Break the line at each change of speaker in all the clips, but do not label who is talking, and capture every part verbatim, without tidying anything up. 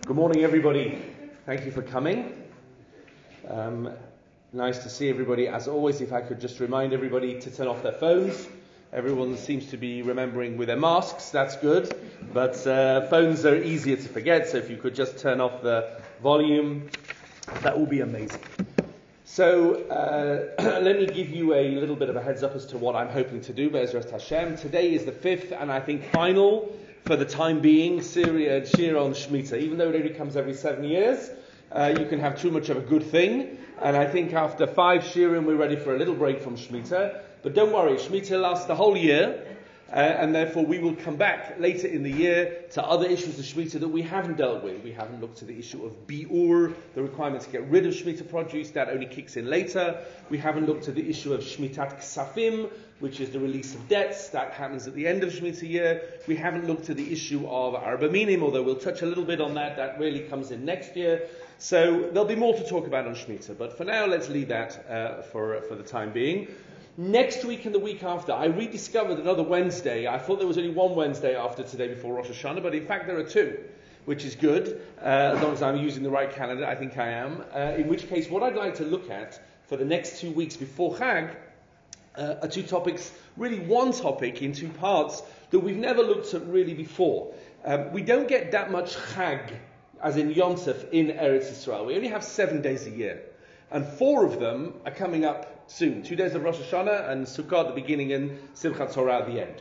Good morning, everybody. Thank you for coming. Um, nice to see everybody. As always, if I could just remind everybody to turn off their phones. Everyone seems to be remembering with their masks. That's good. But uh, phones are easier to forget, so if you could just turn off the volume, that would be amazing. So uh, let me give you a little bit of a heads up as to what I'm hoping to do, Be'ezras Hashem. Today is the fifth and I think final, for the time being, Syria Shir on Shemitah. Even though it only comes every seven years, uh, you can have too much of a good thing. And I think after five Shirim, we're ready for a little break from Shemitah. But don't worry, Shemitah lasts the whole year. Uh, and therefore we will come back later in the year to other issues of Shemitah that we haven't dealt with. We haven't looked at the issue of Bi'ur, the requirement to get rid of Shemitah produce, that only kicks in later. We haven't looked at the issue of Shmitat Ksafim, which is the release of debts, that happens at the end of Shemitah year. We haven't looked at the issue of Arba Minim, although we'll touch a little bit on that, that really comes in next year. So there'll be more to talk about on Shemitah, but for now let's leave that uh, for, for the time being. Next week and the week after, I rediscovered another Wednesday. I thought there was only one Wednesday after today before Rosh Hashanah, but in fact there are two, which is good, uh, as long as I'm using the right calendar. I think I am. Uh, in which case, what I'd like to look at for the next two weeks before Chag uh, are two topics, really one topic in two parts that we've never looked at really before. Um, we don't get that much Chag, as in Yom Tov, in Eretz Yisrael. We only have seven days a year. And four of them are coming up soon. Two days of Rosh Hashanah and Sukkot at the beginning and Simchat Torah at the end.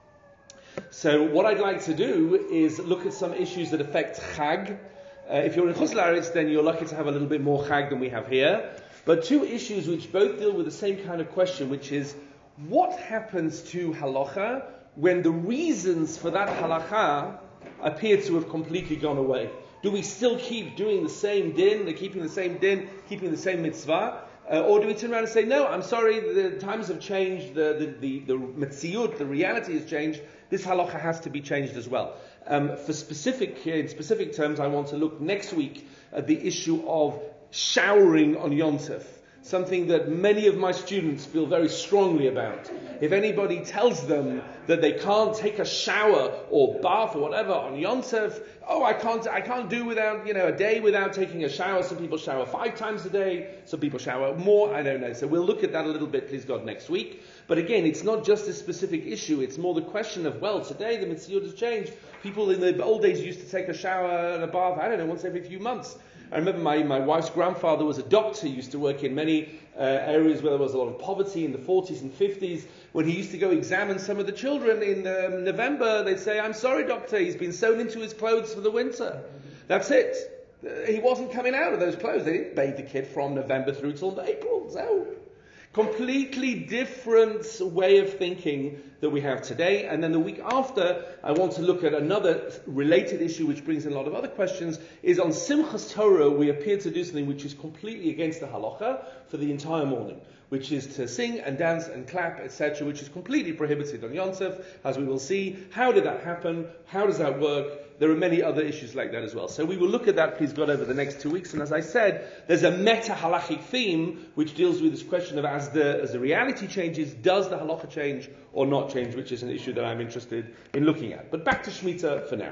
So what I'd like to do is look at some issues that affect Chag. Uh, if you're in Chutz La'aretz, then you're lucky to have a little bit more Chag than we have here. But two issues which both deal with the same kind of question, which is what happens to halacha when the reasons for that halacha appear to have completely gone away? Do we still keep doing the same din, keeping the same din, keeping the same mitzvah? Uh, or do we turn around and say, no, I'm sorry, the times have changed, the the, the, the mitziyut, the reality has changed, this halacha has to be changed as well. Um, for specific, in specific terms, I want to look next week at the issue of showering on Yom Tov. Something that many of my students feel very strongly about. If anybody tells them that they can't take a shower or bath or whatever on Yom Tov, oh, I can't, I can't do without, you know, a day without taking a shower. Some people shower five times a day. Some people shower more. I don't know. So we'll look at that a little bit, please God, next week. But again, it's not just a specific issue. It's more the question of, well, today the mitzvot has changed. People in the old days used to take a shower and a bath, I don't know, once every few months. I remember my, my wife's grandfather was a doctor. He used to work in many uh, areas where there was a lot of poverty in the forties and fifties. When he used to go examine some of the children in um, November, they'd say, I'm sorry, doctor, he's been sewn into his clothes for the winter. That's it. Uh, he wasn't coming out of those clothes. They didn't bathe the kid from November through till April. So, completely different way of thinking that we have today. And then the week after, I want to look at another related issue which brings in a lot of other questions, is on Simchas Torah we appear to do something which is completely against the halacha for the entire morning, which is to sing and dance and clap, et cetera, which is completely prohibited on Yom Tov, as we will see. How did that happen? How does that work? There are many other issues like that as well. So we will look at that, please God, over the next two weeks. And as I said, there's a meta-halachic theme which deals with this question of as the as the reality changes, does the halacha change or not change, which is an issue that I'm interested in looking at. But back to Shemitah for now.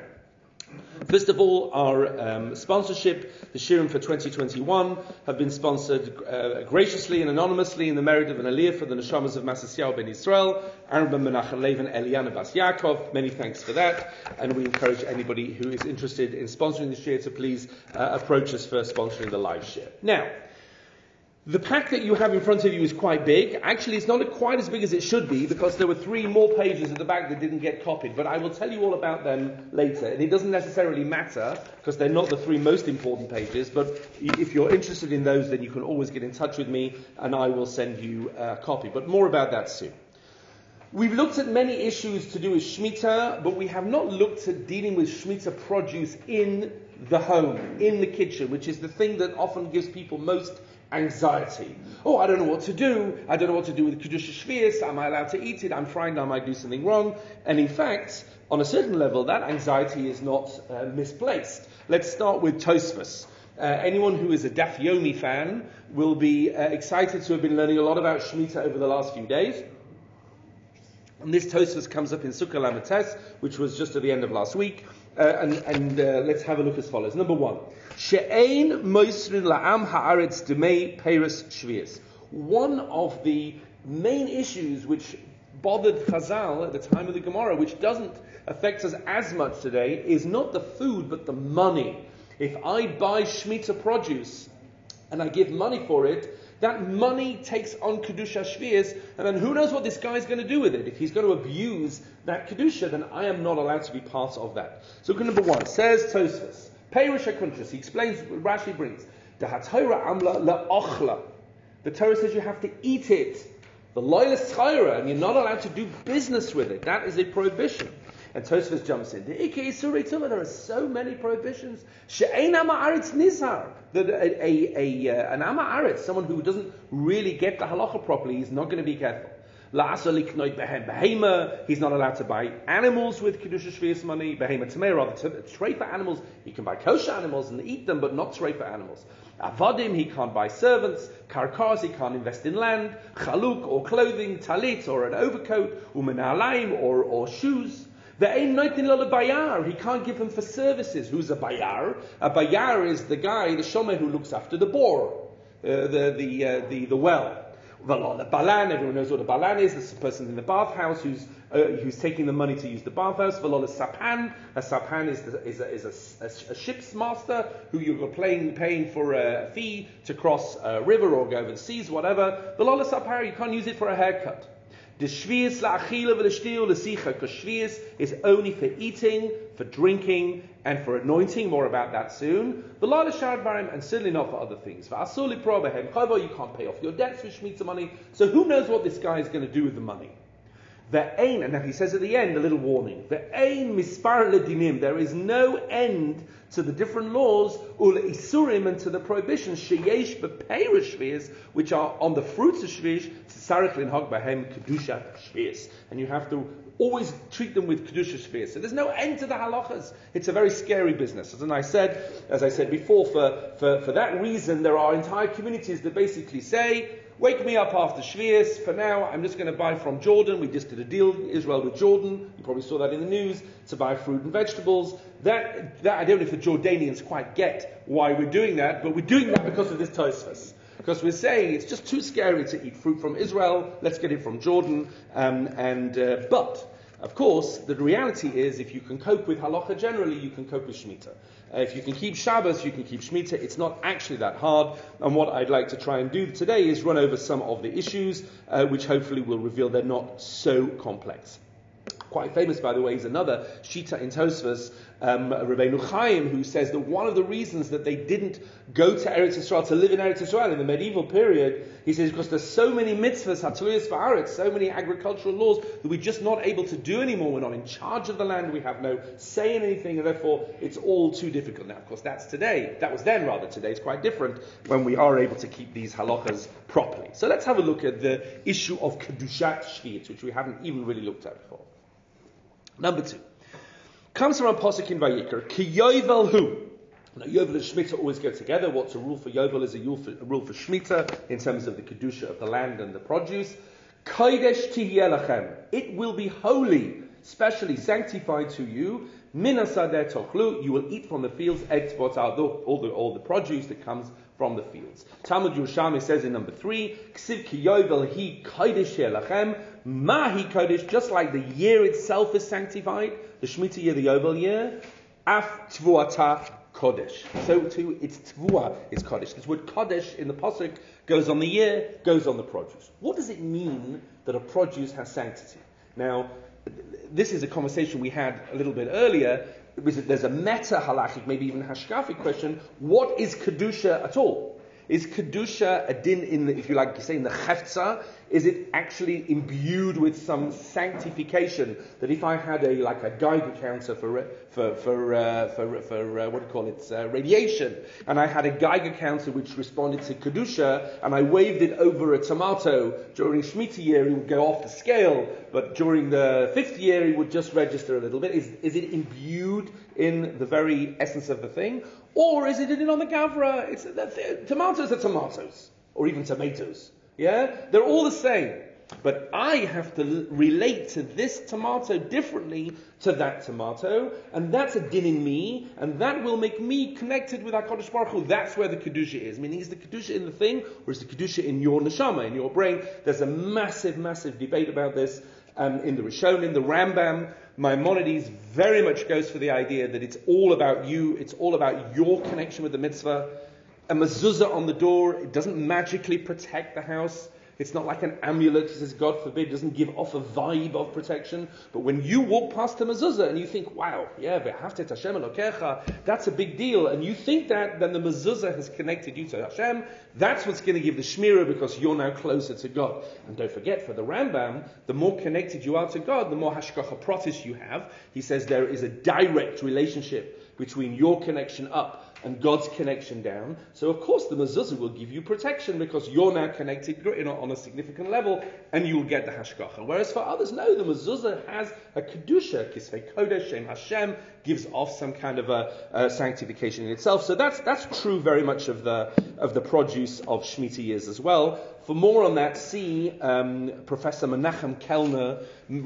First of all, our um, sponsorship, the Shirim for twenty twenty-one, have been sponsored uh, graciously and anonymously in the merit of an aliyah for the neshamas of Masasiyahu ben Yisrael, Aaron ben Menachem Lev and Eliana Bas Yaakov. Many thanks for that, and we encourage anybody who is interested in sponsoring the shir to please uh, approach us for sponsoring the live shir. Now, the pack that you have in front of you is quite big. Actually, it's not quite as big as it should be because there were three more pages at the back that didn't get copied. But I will tell you all about them later. And it doesn't necessarily matter because they're not the three most important pages. But if you're interested in those, then you can always get in touch with me and I will send you a copy. But more about that soon. We've looked at many issues to do with Shemitah, but we have not looked at dealing with Shemitah produce in the home, in the kitchen, which is the thing that often gives people most anxiety. Oh, I don't know what to do. I don't know what to do with Kiddush Shvius. Am I allowed to eat it? I'm frightened I might do something wrong. And in fact, on a certain level, that anxiety is not uh, misplaced. Let's start with Tosfos. Uh, anyone who is a Daf Yomi fan will be uh, excited to have been learning a lot about Shemitah over the last few days. And this Tosfos comes up in Sukkah Lamed Tes, which was just at the end of last week. uh, and, and uh, let's have a look as follows. Number one, she'ein moisrin la'am ha'aretz demei peres shvius. One of the main issues which bothered Chazal at the time of the Gemara, which doesn't affect us as much today, is not the food but the money. If I buy Shemitah produce and I give money for it, that money takes on Kedusha Shvius, and then who knows what this guy's going to do with it. If he's going to abuse that Kedusha, then I am not allowed to be part of that. So number one, says Tosfos, Peirush HaKuntrus, he explains, Rashi brings, the HaTorah Amla la'ochla. The Torah says you have to eat it. The Loila Schaira, and you're not allowed to do business with it. That is a prohibition. And Tosfos jumps in. The Ike Isurei Tumah, there are so many prohibitions. She'ein Ama Aretz Nizhar. That a, a, a, uh, an Ama Aretz, someone who doesn't really get the halacha properly, is not going to be careful. La'asa liknoit behem behema. He's not allowed to buy animals with Kedusha Shvius money. Behema Tamei, rather treifa animals. He can buy kosher animals and eat them, but not treifa animals. Avadim, he can't buy servants. Karkars, he can't invest in land. Chaluk, or clothing. Talit, or an overcoat. Umenalaim, or, or shoes. The ain noitin lo bayar, he can't give them for services. Who's a bayar? A bayar is the guy, the shomer who looks after the bore, uh, the the uh, the the well. The balan, everyone knows what a balan is. This is the person in the bathhouse who's uh, who's taking the money to use the bathhouse. V'lo sapan, a sapan is the, is a, is a, a, a ship's master who you're paying paying for a fee to cross a river or go over the seas, whatever. V'lo sapar, you can't use it for a haircut. The shvius la'achila v'l'shtil l'sicha, because shvius is only for eating, for drinking, and for anointing. More about that soon. V'la l'shar barim, and certainly not for other things. V'asur li'pro b'hem chava, you can't pay off your debts with shmita money. So who knows what this guy is going to do with the money? Ve'ein, and now he says at the end a little warning. Ve'ein mispar ledinim, there is no end to the different laws, ul isurim, and to the prohibitions sheyesh b'peirish shvius, which are on the fruits of shvius, tzarich linhag b'hem kedusha shvius, and you have to always treat them with kedusha shvius. So there's no end to the halachas. It's a very scary business. As I said, as I said before, for for for that reason, there are entire communities that basically say, wake me up after Shvius. For now, I'm just going to buy from Jordan. We just did a deal, Israel with Jordan. You probably saw that in the news, to buy fruit and vegetables. That, that I don't know if the Jordanians quite get why we're doing that, but we're doing that because of this Tosfos. Because we're saying it's just too scary to eat fruit from Israel. Let's get it from Jordan. Um, and uh, but, of course, the reality is if you can cope with halacha generally, you can cope with Shemitah. Uh, if you can keep Shabbos, you can keep Shemitah. It's not actually that hard. And what I'd like to try and do today is run over some of the issues, uh, which hopefully will reveal they're not so complex. Quite famous, by the way, is another Shita in Tosfos, um, Rabbeinu Chaim, who says that one of the reasons that they didn't go to Eretz Yisrael, to live in Eretz Yisrael in the medieval period, he says because there's so many mitzvahs, hatuyas va'aretz, so many agricultural laws that we're just not able to do anymore. We're not in charge of the land, we have no say in anything, and therefore it's all too difficult. Now, of course, that's today. That was then, rather. Today it's quite different when we are able to keep these halachas properly. So let's have a look at the issue of Kedushat Shvius, which we haven't even really looked at before. Number two, comes from a pasuk in Vayikra, Ki Yovel Hu. Now, Yovel and Shemitah always go together. What's a rule for Yovel is a rule for, a rule for Shemitah in terms of the kedusha of the land and the produce. Kodesh Tihyeh Lachem. It will be holy, specially sanctified to you. Min hasadeh tochlu. You will eat from the fields, et botar, all the all the produce that comes from the fields. Talmud Yerushalmi says in number three, Ksiv Ki Yovel Hi Kodesh Lachem. Mahi Kodesh, just like the year itself is sanctified, the Shemitah year, the Yovel year, Af Tvuata Kodesh. So too, it's Tvua is Kodesh. This word Kodesh in the pasuk goes on the year, goes on the produce. What does it mean that a produce has sanctity? Now, this is a conversation we had a little bit earlier. There's a meta halachic, maybe even hashkafic question. What is Kedusha at all? Is Kedusha a din in the, if you like, you say in the Chefza? Is it actually imbued with some sanctification? That if I had a like a Geiger counter for for for uh, for, for uh, what do you call it uh, radiation, and I had a Geiger counter which responded to Kedusha, and I waved it over a tomato during Shemitah year, it would go off the scale, but during the fifth year it would just register a little bit. Is is it imbued in the very essence of the thing, or is it in on the Gavra? It's the, the, tomatoes are tomatoes, or even tomatoes. Yeah, they're all the same. But I have to l- relate to this tomato differently to that tomato, and that's a din in me, and that will make me connected with HaKadosh Baruch Hu. That's where the Kedusha is. Meaning, is the Kedusha in the thing, or is the Kedusha in your neshama, in your brain? There's a massive, massive debate about this um, in the Rishonim, the Rambam. Maimonides very much goes for the idea that it's all about you, it's all about your connection with the mitzvah. A mezuzah on the door, it doesn't magically protect the house. It's not like an amulet, it says, God forbid, it doesn't give off a vibe of protection. But when you walk past a mezuzah and you think, wow, yeah, ve'ahavta Hashem Elokecha, that's a big deal, and you think that, then the mezuzah has connected you to Hashem. That's what's going to give the shmirah, because you're now closer to God. And don't forget, for the Rambam, the more connected you are to God, the more hashgacha pratis you have. He says there is a direct relationship between your connection up and God's connection down. So of course the mezuzah will give you protection, because you're now connected, you know, on a significant level, and you will get the hashgacha. Whereas for others, no, the mezuzah has a kedusha, kisvei kodesh, shem Hashem, gives off some kind of a, a sanctification in itself. So that's that's true very much of the of the produce of Shemitah years as well. For more on that, see um, Professor Menachem Kellner,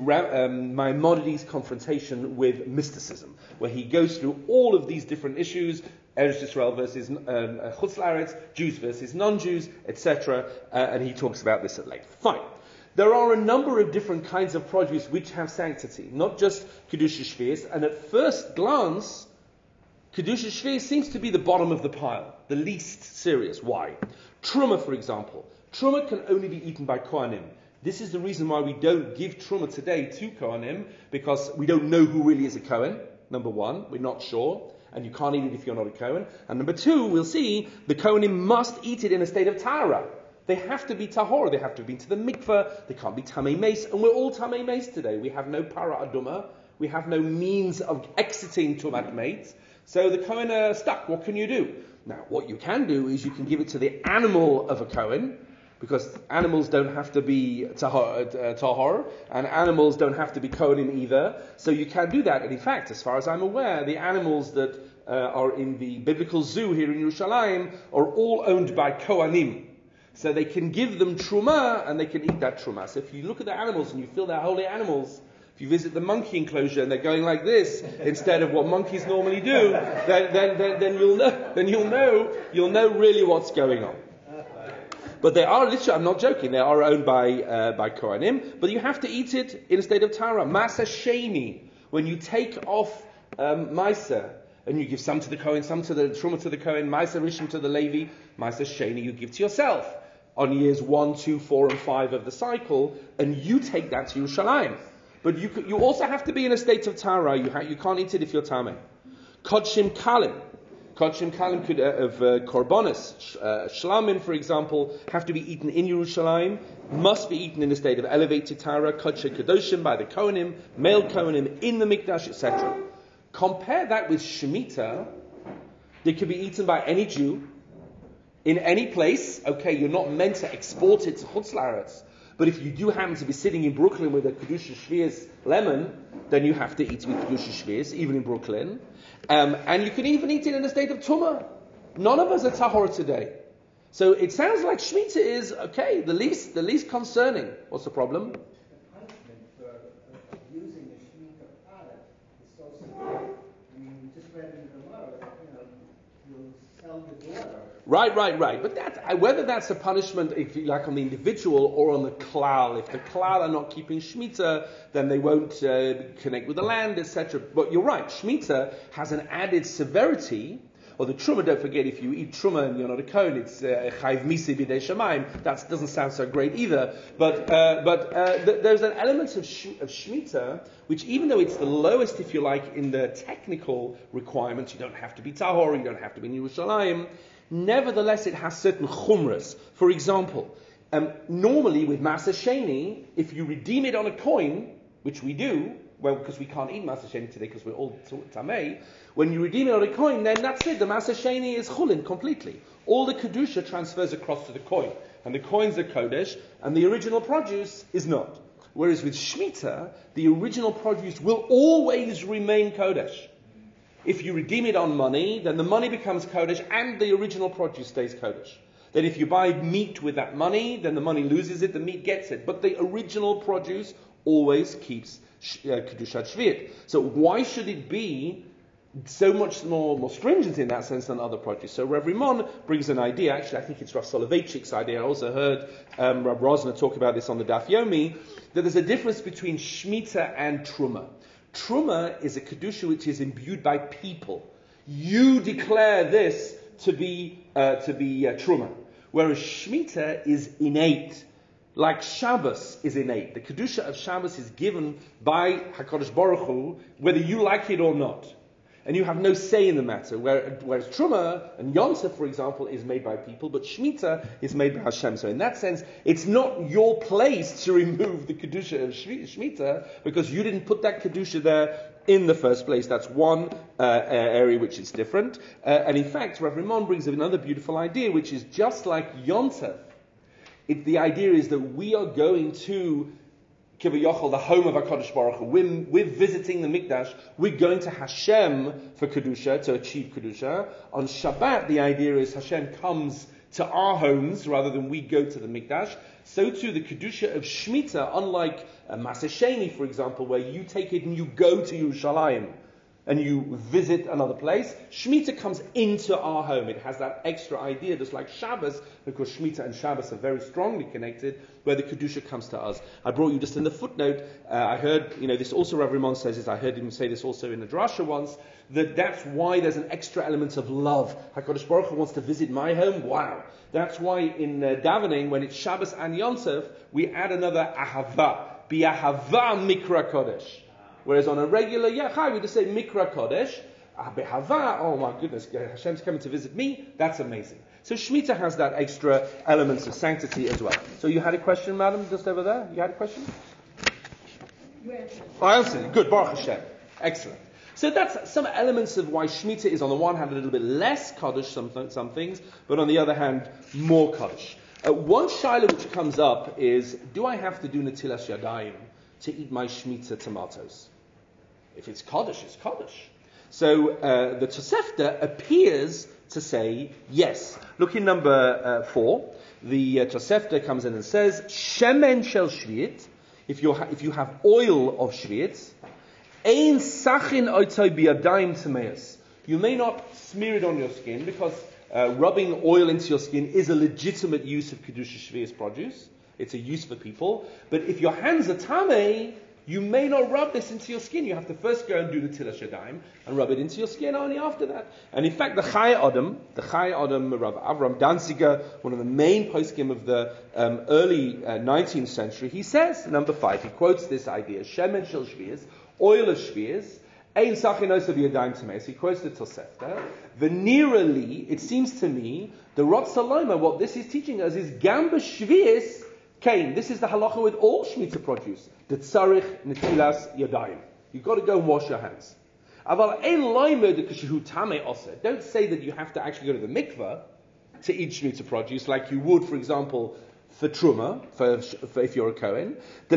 um, Maimonides' confrontation with mysticism, where he goes through all of these different issues, Eretz Yisrael versus um, Chutz La'aretz, Jews versus non-Jews, et cetera, uh, and he talks about this at length. Fine. There are a number of different kinds of produce which have sanctity, not just Kedusha Shvius, and at first glance, Kedusha Shvius seems to be the bottom of the pile, the least serious. Why? Truma, for example. Truma can only be eaten by Kohanim. This is the reason why we don't give Truma today to Kohanim, because we don't know who really is a Kohen, number one, we're not sure, and you can't eat it if you're not a Kohen. And number two, we'll see, the Kohanim must eat it in a state of Tahara. They have to be tahor, they have to have been to the mikveh, they can't be tamei meis, and we're all tamei meis today. We have no para aduma, we have no means of exiting tumat meis, so the Kohen are stuck. What can you do? Now, what you can do is you can give it to the animal of a Kohen, because animals don't have to be tahor, uh, tahor, and animals don't have to be Kohanim either, so you can do that. And in fact, as far as I'm aware, the animals that uh, are in the biblical zoo here in Yerushalayim are all owned by Kohanim. So they can give them truma, and they can eat that truma. So if you look at the animals and you feel they're holy animals, if you visit the monkey enclosure and they're going like this instead of what monkeys normally do, then, then, then, then you'll know, then you'll know, you'll know really what's going on. But they are literally, I'm not joking, they are owned by uh, by Kohanim, but you have to eat it in a state of Tara. Masa Sheni, when you take off um, Maisa, and you give some to the Kohen, some to the Truma to the Kohen, Maisa Rishon to the Levi, Maisa Sheni you give to yourself on years one, two, four, and five of the cycle, and you take that to Yerushalayim. But you you also have to be in a state of Tara. You ha- you can't eat it if you're Tameh. Kodshim Kalim. Kodshim Kalim could, uh, of uh, Korbanos, uh, Shlamim, for example, have to be eaten in Yerushalayim, must be eaten in a state of elevated Tara, Kodshe Kedoshim by the Kohanim, male Kohanim in the Mikdash, et cetera. Compare that with Shemitah. They could be eaten by any Jew, in any place. Okay, you're not meant to export it to Chutz La'aretz, but if you do happen to be sitting in Brooklyn with a Kedusha Shvius lemon, then you have to eat with Kedusha Shvius, even in Brooklyn. Um, and you can even eat it in a state of Tumah. None of us are Tahor today. So it sounds like Shemitah is, okay, the least the least concerning. What's the problem?
The punishment for using the Shemitah product is so severe. I mean, we just read in the Gemara, you know, you'll sell your daughter.
Right, right, right. But that, whether that's a punishment, if you like, on the individual or on the klal, if the klal are not keeping Shemitah, then they won't uh, connect with the land, et cetera. But you're right, Shemitah has an added severity. Or the truma, don't forget, if you eat truma and you're not a Kohen, it's chayv misi b'dei shamayim. That doesn't sound so great either. But uh, but uh, th- there's an element of, sh- of Shemitah, which even though it's the lowest, if you like, in the technical requirements, you don't have to be tahor, you don't have to be in Yerushalayim, nevertheless it has certain chumras. For example, um, normally with Maser Sheni, if you redeem it on a coin, which we do, well, because we can't eat Maser Sheni today because we're all Tamei, when you redeem it on a coin, then that's it. The Maser Sheni is Chulin completely. All the Kedusha transfers across to the coin. And the coin's a Kodesh, and the original produce is not. Whereas with Shemitah, the original produce will always remain Kodesh. If you redeem it on money, then the money becomes Kodesh, and the original produce stays Kodesh. That if you buy meat with that money, then the money loses it, the meat gets it. But the original produce always keeps uh, Kedushat Shvi'it. So why should it be so much more, more stringent in that sense than other produce? So Rav Rimon brings an idea, actually I think it's Rav Soloveitchik's idea, I also heard um, Rav Rosner talk about this on the Daf Yomi, that there's a difference between Shemitah and Truma. Truma is a Kedusha which is imbued by people. You declare this to be uh, to be uh, Truma. Whereas Shemitah is innate. Like Shabbos is innate. The Kedusha of Shabbos is given by HaKadosh Baruch Hu, whether you like it or not. And you have no say in the matter. Whereas Truma and Yom Tov, for example, is made by people, but Shemitah is made by Hashem. So in that sense, it's not your place to remove the Kedusha of Shemitah, because you didn't put that Kedusha there in the first place. That's one uh, area which is different. Uh, and in fact, Rav Rimon brings up another beautiful idea, which is just like Yom Tov. It, the idea is that we are going to Kivayachol, the home of HaKadosh Baruch Hu. We're, we're visiting the Mikdash. We're going to Hashem for Kedusha, to achieve Kedusha. On Shabbat, the idea is Hashem comes to our homes rather than we go to the Mikdash. So too, the Kedusha of Shemitah, unlike uh, Maseh Sheni, for example, where you take it and you go to Yerushalayim and you visit another place, Shemitah comes into our home. It has that extra idea, just like Shabbos, because Shemitah and Shabbos are very strongly connected, where the Kedusha comes to us. I brought you just in the footnote, uh, I heard, you know, this also Rav Rimon says this, I heard him say this also in the drasha once, that that's why there's an extra element of love. HaKadosh Baruch Hu wants to visit my home, wow. That's why in uh, davening, when it's Shabbos and Yom Tov, we add another ahava, bi'ahava mikra kodesh. Whereas on a regular Yachai, we just say Mikra Kodesh, Behava, oh my goodness, Hashem's coming to visit me, that's amazing. So Shemitah has that extra elements of sanctity as well. So you had a question, madam, just over there? You had a question?
You answered.
I answered. Good, Baruch Hashem. Excellent. So that's some elements of why Shemitah is on the one hand a little bit less Kaddish, some, some things, but on the other hand, more Kaddish. Uh, one shaila which comes up is, do I have to do Netilas Yadayim to eat my Shemitah tomatoes? If it's Kaddish, it's Kaddish. So uh, the Tosefta appears to say yes. Look in number uh, four. The uh, Tosefta comes in and says, Shemen shel Shvi'it, if you ha- if you have oil of Shvi'it, Ein sachin oitoi biyadayim tameus. You may not smear it on your skin, because uh, rubbing oil into your skin is a legitimate use of Kedusha Shvi'is produce. It's a use for people. But if your hands are tamei, you may not rub this into your skin. You have to first go and do the Netilas Yadayim and rub it into your skin only after that. And in fact, the Chai Adam, the Chai Adam, Rav Avram Danziger, one of the main poskim of the um, early uh, nineteenth century, he says, number five, he quotes this idea, Shemen shel Shvi'is, oil of Shvi'is, Ein sachin oisa b'yadayim tameis. He quotes the Tosefta. Venerally, it seems to me, the Rotz Saloma, what this is teaching us is Gam b'Shvi'is Kain. This is the halacha with all Shemitah produce. The tzarich netilas yadayim. You've got to go and wash your hands. Aval ein loimed kashehu tamei oseh. Don't say that you have to actually go to the mikveh to eat Shemitah produce, like you would, for example, for truma, for, for if you're a Kohen.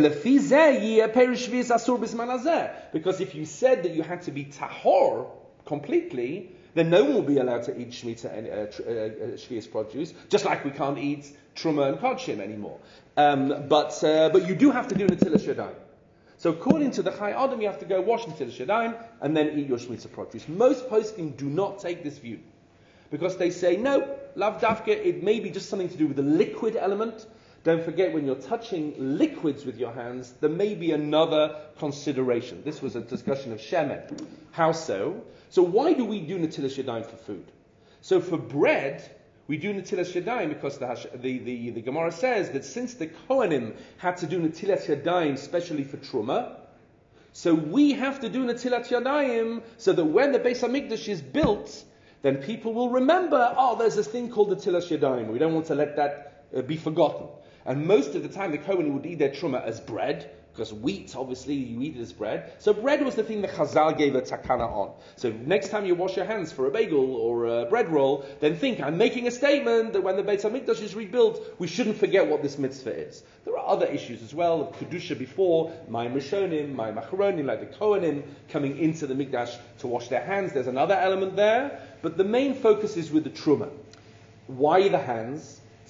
Because if you said that you had to be tahor completely, then no one will be allowed to eat Shemitah and uh, tr- uh, uh, Shvi'is produce, just like we can't eat Truma and Kodshim anymore. Um, but uh, but you do have to do Netilas Yadayim. So according to the Chai Adam, you have to go wash Netilas Yadayim and then eat your Shemitah produce. Most poskim do not take this view, because they say, no, lav dafka, it may be just something to do with the liquid element. Don't forget, when you're touching liquids with your hands, there may be another consideration. This was a discussion of Shemen. How so? So why do we do Netilas Yadayim for food? So for bread, we do Netilas Yadayim because the, the, the, the Gemara says that since the Kohanim had to do Netilas Yadayim especially for Truma, so we have to do Netilas Yadayim so that when the Beis HaMikdash is built, then people will remember, oh, there's this thing called Netilas Yadayim. We don't want to let that uh, be forgotten. And most of the time the Kohen would eat their Truma as bread, because wheat, obviously, you eat it as bread. So bread was the thing that Chazal gave a takana on. So next time you wash your hands for a bagel or a bread roll, then think, I'm making a statement that when the Beit HaMikdash is rebuilt, we shouldn't forget what this mitzvah is. There are other issues as well, of Kedusha before, Mayim Rishonim, Mayim Acharonim, like the Kohanim coming into the Mikdash to wash their hands. There's another element there. But the main focus is with the Truma. Why the hands?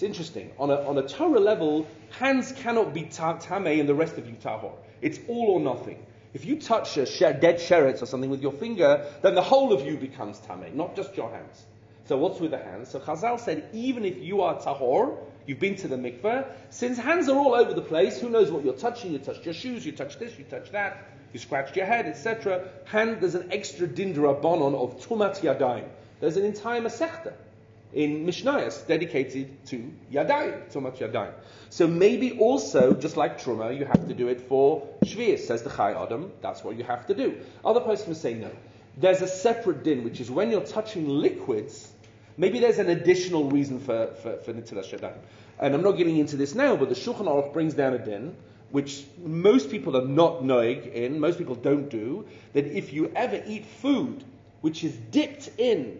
It's interesting. On a, on a Torah level, hands cannot be ta- tameh and the rest of you tahor. It's all or nothing. If you touch a she- dead sheretz or something with your finger, then the whole of you becomes tameh, not just your hands. So what's with the hands? So Chazal said, even if you are tahor, you've been to the mikveh, since hands are all over the place, who knows what you're touching? You touched your shoes, you touched this, you touched that, you scratched your head, et cetera. Hand, there's an extra din d'Rabbanan of tumat yadayim. There's an entire masechta in Mishnayos dedicated to yadayim, tumat yadayim. So maybe also, just like truma, you have to do it for shvius, says the Chai Adam. That's what you have to do. Other persons say no. There's a separate din, which is when you're touching liquids, maybe there's an additional reason for, for, for Netilas Yadayim. And I'm not getting into this now, but the Shulchan Aruch brings down a din, which most people are not noig in, most people don't do, that if you ever eat food which is dipped in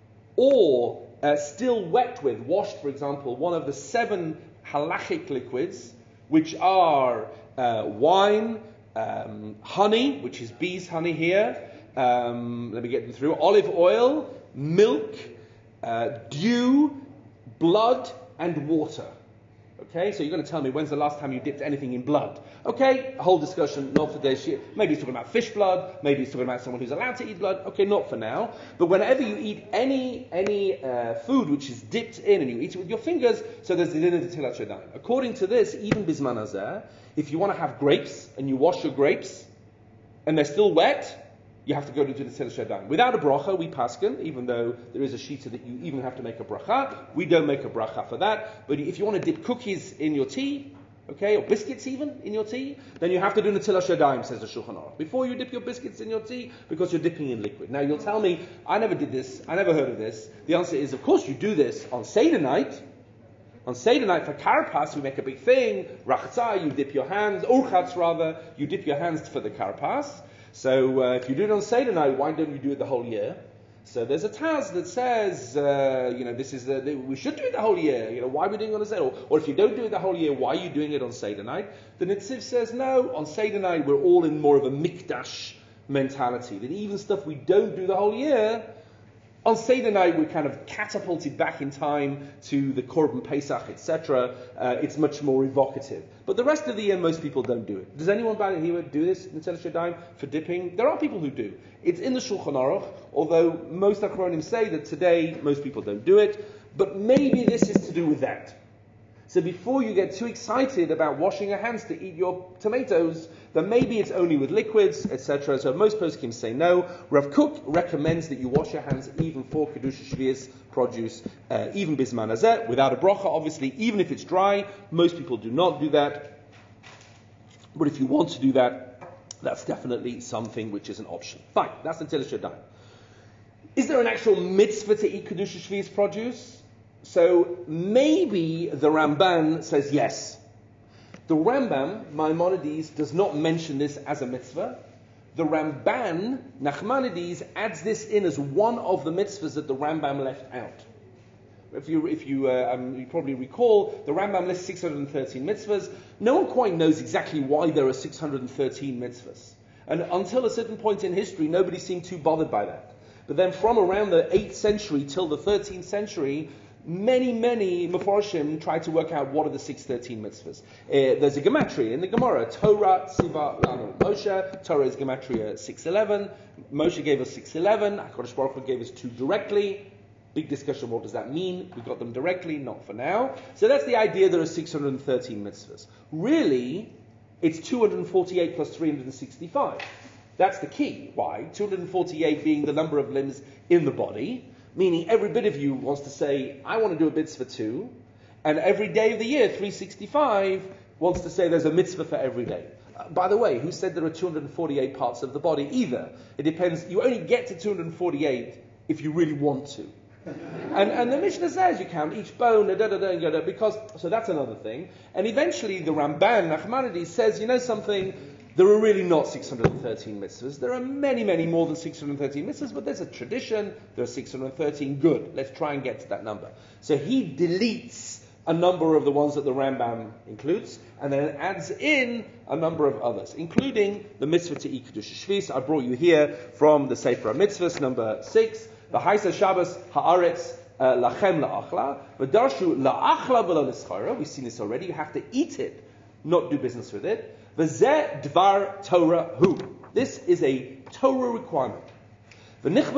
or uh, still wet with, washed, for example, one of the seven halachic liquids, which are uh, wine, um, honey, which is bees' honey here, um, let me get them through, olive oil, milk, uh, dew, blood, and water. Okay, so you're going to tell me when's the last time you dipped anything in blood? Okay, a whole discussion, not for this year. Maybe he's talking about fish blood, maybe he's talking about someone who's allowed to eat blood. Okay, not for now. But whenever you eat any any uh, food which is dipped in and you eat it with your fingers, so there's the din of Netilas Yadayim. According to this, even Bisman Hazeh, if you want to have grapes and you wash your grapes and they're still wet, you have to go to the Netilas Yadayim. Without a bracha, we paskin, even though there is a shita that you even have to make a bracha. We don't make a bracha for that. But if you want to dip cookies in your tea, okay, or biscuits even in your tea, then you have to do Netilas Yadayim, says the Shulchan Aruch, before you dip your biscuits in your tea, because you're dipping in liquid. Now you'll tell me, I never did this, I never heard of this. The answer is, of course you do this on Seder night. On Seder night for Karpas, we make a big thing. Rachtzah, you dip your hands, Urchatz rather, you dip your hands for the Karpas. So uh, if you do it on Seder night, why don't you do it the whole year? So there's a Taz that says, uh, you know, this is the, the, we should do it the whole year. You know, why are we doing it on a Seder? Or, or if you don't do it the whole year, why are you doing it on Seder night? The Netziv says, no, on Seder night we're all in more of a mikdash mentality. That even stuff we don't do the whole year, on Seder night we're kind of catapulted back in time to the Korban Pesach, et cetera. Uh, it's much more evocative. But the rest of the year, most people don't do it. Does anyone here do this, Netilas Yadayim, for dipping? There are people who do. It's in the Shulchan Aruch, although most Achronim say that today most people don't do it. But maybe this is to do with that. So before you get too excited about washing your hands to eat your tomatoes, then maybe it's only with liquids, et cetera. So most poskim say no. Rav Kook recommends that you wash your hands even for Kedusha Shvius produce, uh, even Bisman Hazeh, without a bracha, obviously, even if it's dry. Most people do not do that. But if you want to do that, that's definitely something which is an option. Fine, that's the Netilas Yadayim. Is there an actual mitzvah to eat Kedusha Shvius produce? So maybe the Ramban says yes. The Rambam, Maimonides, does not mention this as a mitzvah. The Ramban, Nachmanides, adds this in as one of the mitzvahs that the Rambam left out. If you if you, uh, um, you probably recall, the Rambam lists six hundred thirteen mitzvahs. No one quite knows exactly why there are six hundred thirteen mitzvahs. And until a certain point in history, nobody seemed too bothered by that. But then from around the eighth century till the thirteenth century, Many, many Mefarshim try to work out what are the six hundred thirteen mitzvahs. Uh, there's a gematria in the Gemara. Torah, Tziva, Lanu, Moshe. Torah is gematria six eleven. Moshe gave us six eleven. HaKadosh Baruch Hu gave us two directly. Big discussion, what does that mean? We got them directly, not for now. So that's the idea there are six hundred thirteen mitzvahs. Really, it's two hundred forty-eight plus three hundred sixty-five. That's the key. Why? two hundred forty-eight being the number of limbs in the body. Meaning every bit of you wants to say, I want to do a mitzvah too. And every day of the year, three hundred sixty-five, wants to say there's a mitzvah for every day. Uh, by the way, who said there are two hundred forty-eight parts of the body either? It depends. You only get to two hundred forty-eight if you really want to. and, and the Mishnah says you count each bone, da, da, da, da, da, because, so that's another thing. And eventually the Ramban, Nachmanides, says, you know something, there are really not six hundred thirteen mitzvahs. There are many, many more than six hundred thirteen mitzvahs, but there's a tradition. There are six hundred thirteen. Good. Let's try and get to that number. So he deletes a number of the ones that the Rambam includes, and then adds in a number of others, including the mitzvah to eat Kedusha Shvius. I brought you here from the Sefer HaMitzvahs, number six. The Haisa Shabbos Haaretz lachem la'achla, v'darshu la'achla v'lo neschara. We've seen this already. You have to eat it, not do business with it. V'zeh dvar Torah hu. This is a Torah requirement. And that's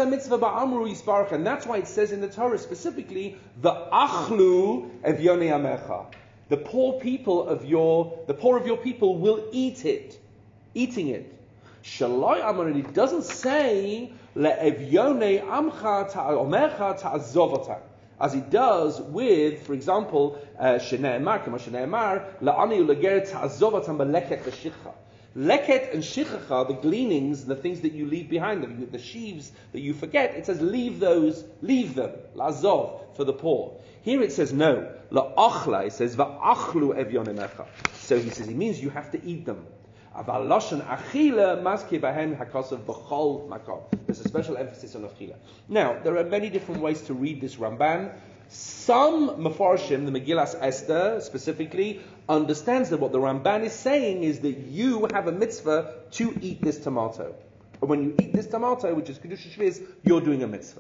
why it says in the Torah specifically, the achlu evyonei amecha. The poor people of your, the poor of your people will eat it, eating it. Shaloi amar, it doesn't say le'evyonei amcha ta'omecha ta'azovata, as it does with, for example, shene'emar, kama shene'emar, la'ani u'leger ta'azovata meleket v'shikha. Leket and shichacha, the gleanings, the things that you leave behind them, the sheaves that you forget, it says leave those, leave them, la'azov, for the poor. Here it says no, la'achla, it says va'achlu evyonemecha. So he says it means you have to eat them. Aval lashon achila maske bahem hakasav b'chol makom. There's a special emphasis on achila. Now, there are many different ways to read this Ramban. Some Mefarshim, the Megillas Esther specifically, understands that what the Ramban is saying is that you have a mitzvah to eat this tomato. And when you eat this tomato, which is Kedusha Shviz, you're doing a mitzvah.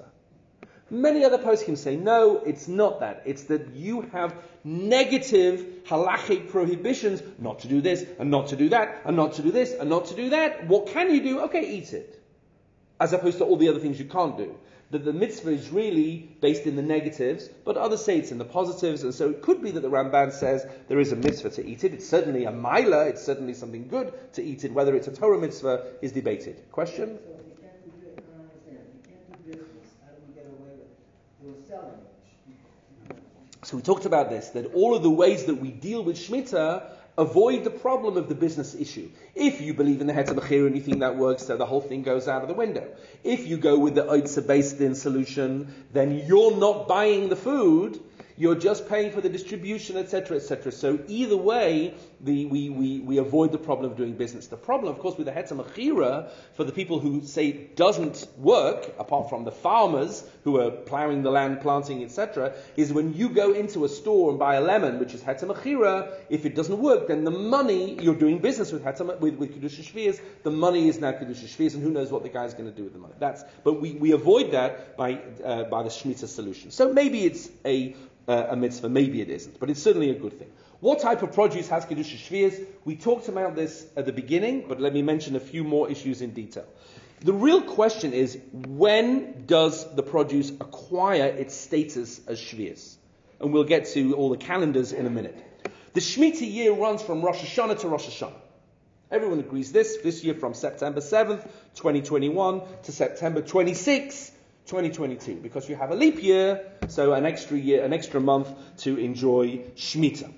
Many other poskim say, no, it's not that. It's that you have negative halachic prohibitions not to do this, and not to do that, and not to do this, and not to do that. What can you do? Okay, eat it. As opposed to all the other things you can't do. That the mitzvah is really based in the negatives, but others say it's in the positives, and so it could be that the Ramban says there is a mitzvah to eat it. It's certainly a milah, it's certainly something good to eat it. Whether it's a Torah mitzvah is debated. Question?
So if you can't do it, I don't understand. If you can't do business, how do we get away with doing selling it?
So we talked about this, that all of the ways that we deal with Shemitah avoid the problem of the business issue. If you believe in the Heter Mechira and you think that works, so the whole thing goes out of the window. If you go with the Oitza based-in solution, then you're not buying the food, you're just paying for the distribution, et cetera, et cetera. So either way, the, we, we, we avoid the problem of doing business. The problem, of course, with the Heter Mechira, for the people who say it doesn't work, apart from the farmers who are plowing the land, planting, et cetera, is when you go into a store and buy a lemon, which is Heter Mechira, if it doesn't work, then the money, you're doing business with Heter, with, with Kedusha Shvius, the money is now Kedusha Shvius, and who knows what the guy's going to do with the money. That's, but we, we avoid that by, uh, by the Shemitah solution. So maybe it's a Uh, a mitzvah, maybe it isn't, but it's certainly a good thing. What type of produce has Kedusha Shvius? We talked about this at the beginning, but let me mention a few more issues in detail. The real question is, when does the produce acquire its status as Shvius? And we'll get to all the calendars in a minute. The Shemitah year runs from Rosh Hashanah to Rosh Hashanah. Everyone agrees this, this year from September seventh, twenty twenty-one to September twenty-sixth, twenty twenty-two, because you have a leap year, so an extra year, an extra month to enjoy Shemitah.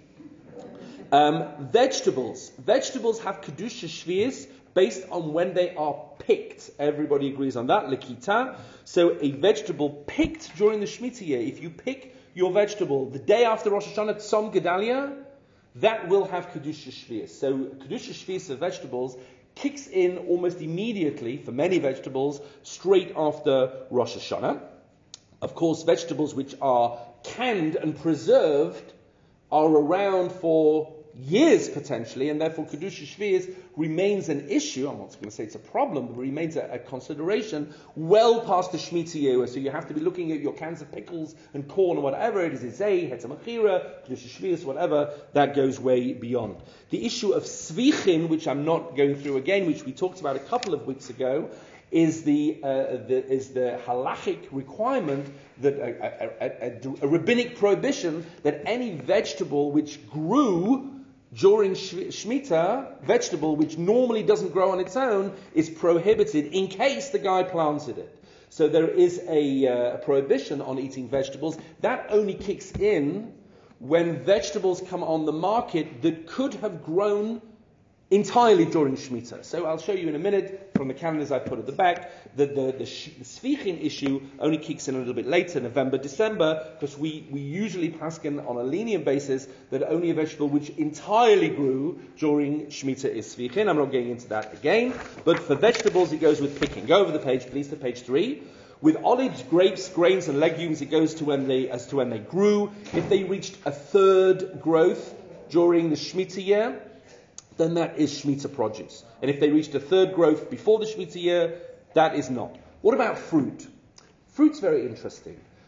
Um, vegetables. Vegetables have Kedusha Shvius based on when they are picked. Everybody agrees on that, Lekita. So a vegetable picked during the Shemitah year, if you pick your vegetable the day after Rosh Hashanah, Tzom Gedalia, that will have Kedusha Shvius. So Kedusha Shvius of vegetables kicks in almost immediately, for many vegetables, straight after Rosh Hashanah. Of course, vegetables which are canned and preserved are around for years potentially, and therefore Kedusha Shvius remains an issue. I'm not going to say it's a problem, but remains a, a consideration well past the Shemitah year. So you have to be looking at your cans of pickles and corn or whatever it is, Izei, Heter Mechira, Kedusha Shvius, whatever, that goes way beyond. The issue of Svichin, which I'm not going through again, which we talked about a couple of weeks ago, is the, uh, the is the halachic requirement that a, a, a, a rabbinic prohibition that any vegetable which grew during Shemitah, vegetable which normally doesn't grow on its own, is prohibited in case the guy planted it. So there is a, uh, a prohibition on eating vegetables. That only kicks in when vegetables come on the market that could have grown entirely during Shemitah. So I'll show you in a minute from the calendars I put at the back that the, the, the Svichin issue only kicks in a little bit later, November, December, because we, we usually paskin on a lenient basis that only a vegetable which entirely grew during Shemitah is Svichin. I'm not getting into that again, but for vegetables it goes with picking. Go over the page, please, to page three. With olives, grapes, grains, and legumes, it goes to when they as to when they grew. If they reached a third growth during the Shemitah year, then that is Shemitah produce. And if they reached a third growth before the Shemitah year, that is not. What about fruit? Fruit's very interesting.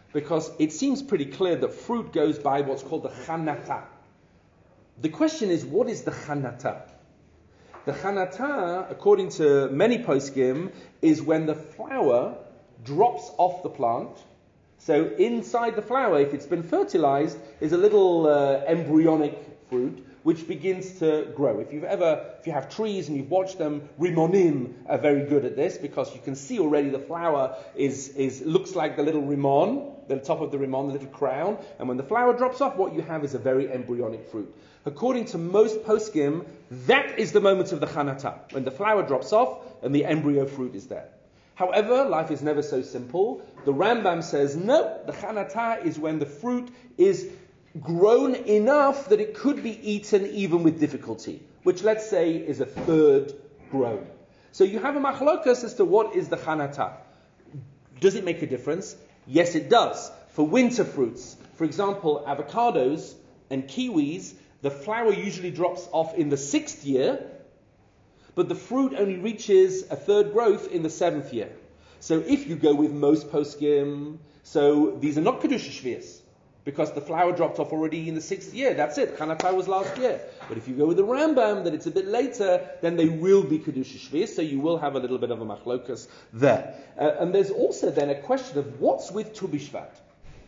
because it seems pretty clear that fruit goes by what's called the chanata. The question is, what is the chanata? The chanata, according to many poskim, is when the flower drops off the plant. So inside the flower, if it's been fertilized, is a little uh, embryonic fruit which begins to grow. If you've ever, if you have trees and you've watched them, rimonim are very good at this, because you can see already the flower is is looks like the little rimon, the top of the rimon, the little crown, and when the flower drops off, what you have is a very embryonic fruit. According to most poskim, that is the moment of the chanata, when the flower drops off and the embryo fruit is there. However, life is never so simple. The Rambam says, no, the chanata is when the fruit is grown enough that it could be eaten even with difficulty, which let's say is a third grown. So you have a machlokas as to what is the chanata. Does it make a difference? Yes, it does. For winter fruits, for example, avocados and kiwis, the flower usually drops off in the sixth year, but the fruit only reaches a third growth in the seventh year. So if you go with most poskim, so these are not kedusha shvius, because the flower dropped off already in the sixth year. That's it. Chanata was last year. But if you go with the Rambam, that it's a bit later, then they will be kedusha shvius, so you will have a little bit of a machlokas there. Uh, and there's also then a question of what's with Tu B'Shvat. Um,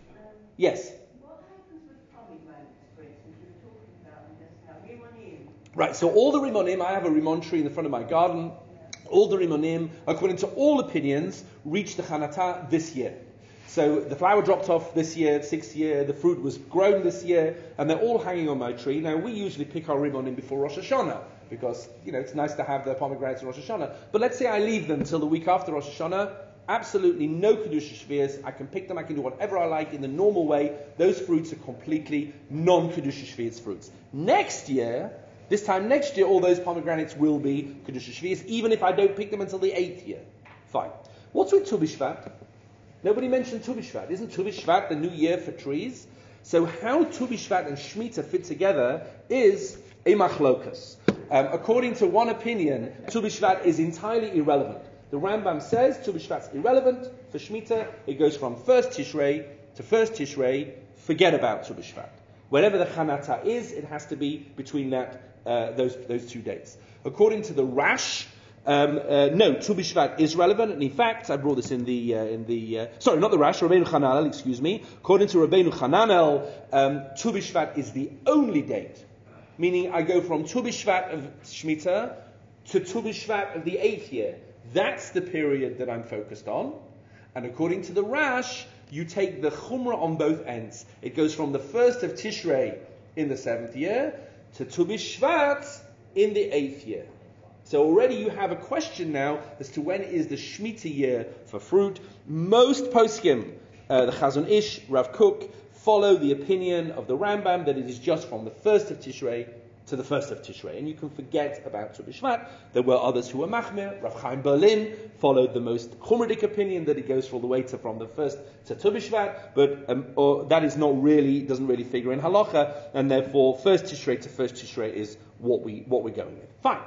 yes?
What happens with pomegranates, for instance? You were talking about them just now. Rimonim.
Right, so all the rimonim, I have a rimon tree in the front of my garden. All the rimonim, according to all opinions, reach the chanata this year. So the flower dropped off this year, sixth year, the fruit was grown this year, and they're all hanging on my tree. Now, we usually pick our rimonim before Rosh Hashanah, because, you know, it's nice to have the pomegranates in Rosh Hashanah. But let's say I leave them till the week after Rosh Hashanah, absolutely no kedusha shvius. I can pick them, I can do whatever I like in the normal way. Those fruits are completely non-kedusha shvius fruits. Next year, this time next year, all those pomegranates will be kedusha shvius, even if I don't pick them until the eighth year. Fine. What's with Tu B'Shvat? Nobody mentioned Tu B'Shvat. Isn't Tu B'Shvat the new year for trees? So how Tu B'Shvat and Shemitah fit together is a machlokas. Um, according to one opinion, Tu B'Shvat is entirely irrelevant. The Rambam says Tu B'Shvat's irrelevant for Shemitah. It goes from first Tishrei to first Tishrei. Forget about Tu B'Shvat. Wherever the Chanata is, it has to be between that uh, those those two dates. According to the Rash, Um, uh, no, Tu B'Shvat is relevant, and in fact, I brought this in the uh, in the uh, sorry, not the Rash, Rabbeinu Hananel, excuse me. According to Rabbeinu Hananel, um, Tu B'Shvat is the only date, meaning I go from Tu B'Shvat of Shemitah to Tu B'Shvat of the eighth year. That's the period that I'm focused on, and according to the Rash, you take the Chumrah on both ends. It goes from the first of Tishrei in the seventh year to Tu B'Shvat in the eighth year. So already you have a question now as to when is the Shemitah year for fruit. Most poskim, uh, the Chazon Ish, Rav Kook, follow the opinion of the Rambam that it is just from the first of Tishrei to the first of Tishrei. And you can forget about Tu B'Shvat. There were others who were Machmir. Rav Chaim Berlin followed the most Chumradic opinion that it goes all the way to from the first to Tu B'Shvat, but um, or that is not really, doesn't really figure in halacha, and therefore first Tishrei to first Tishrei is what, we, what we're going with. Fine.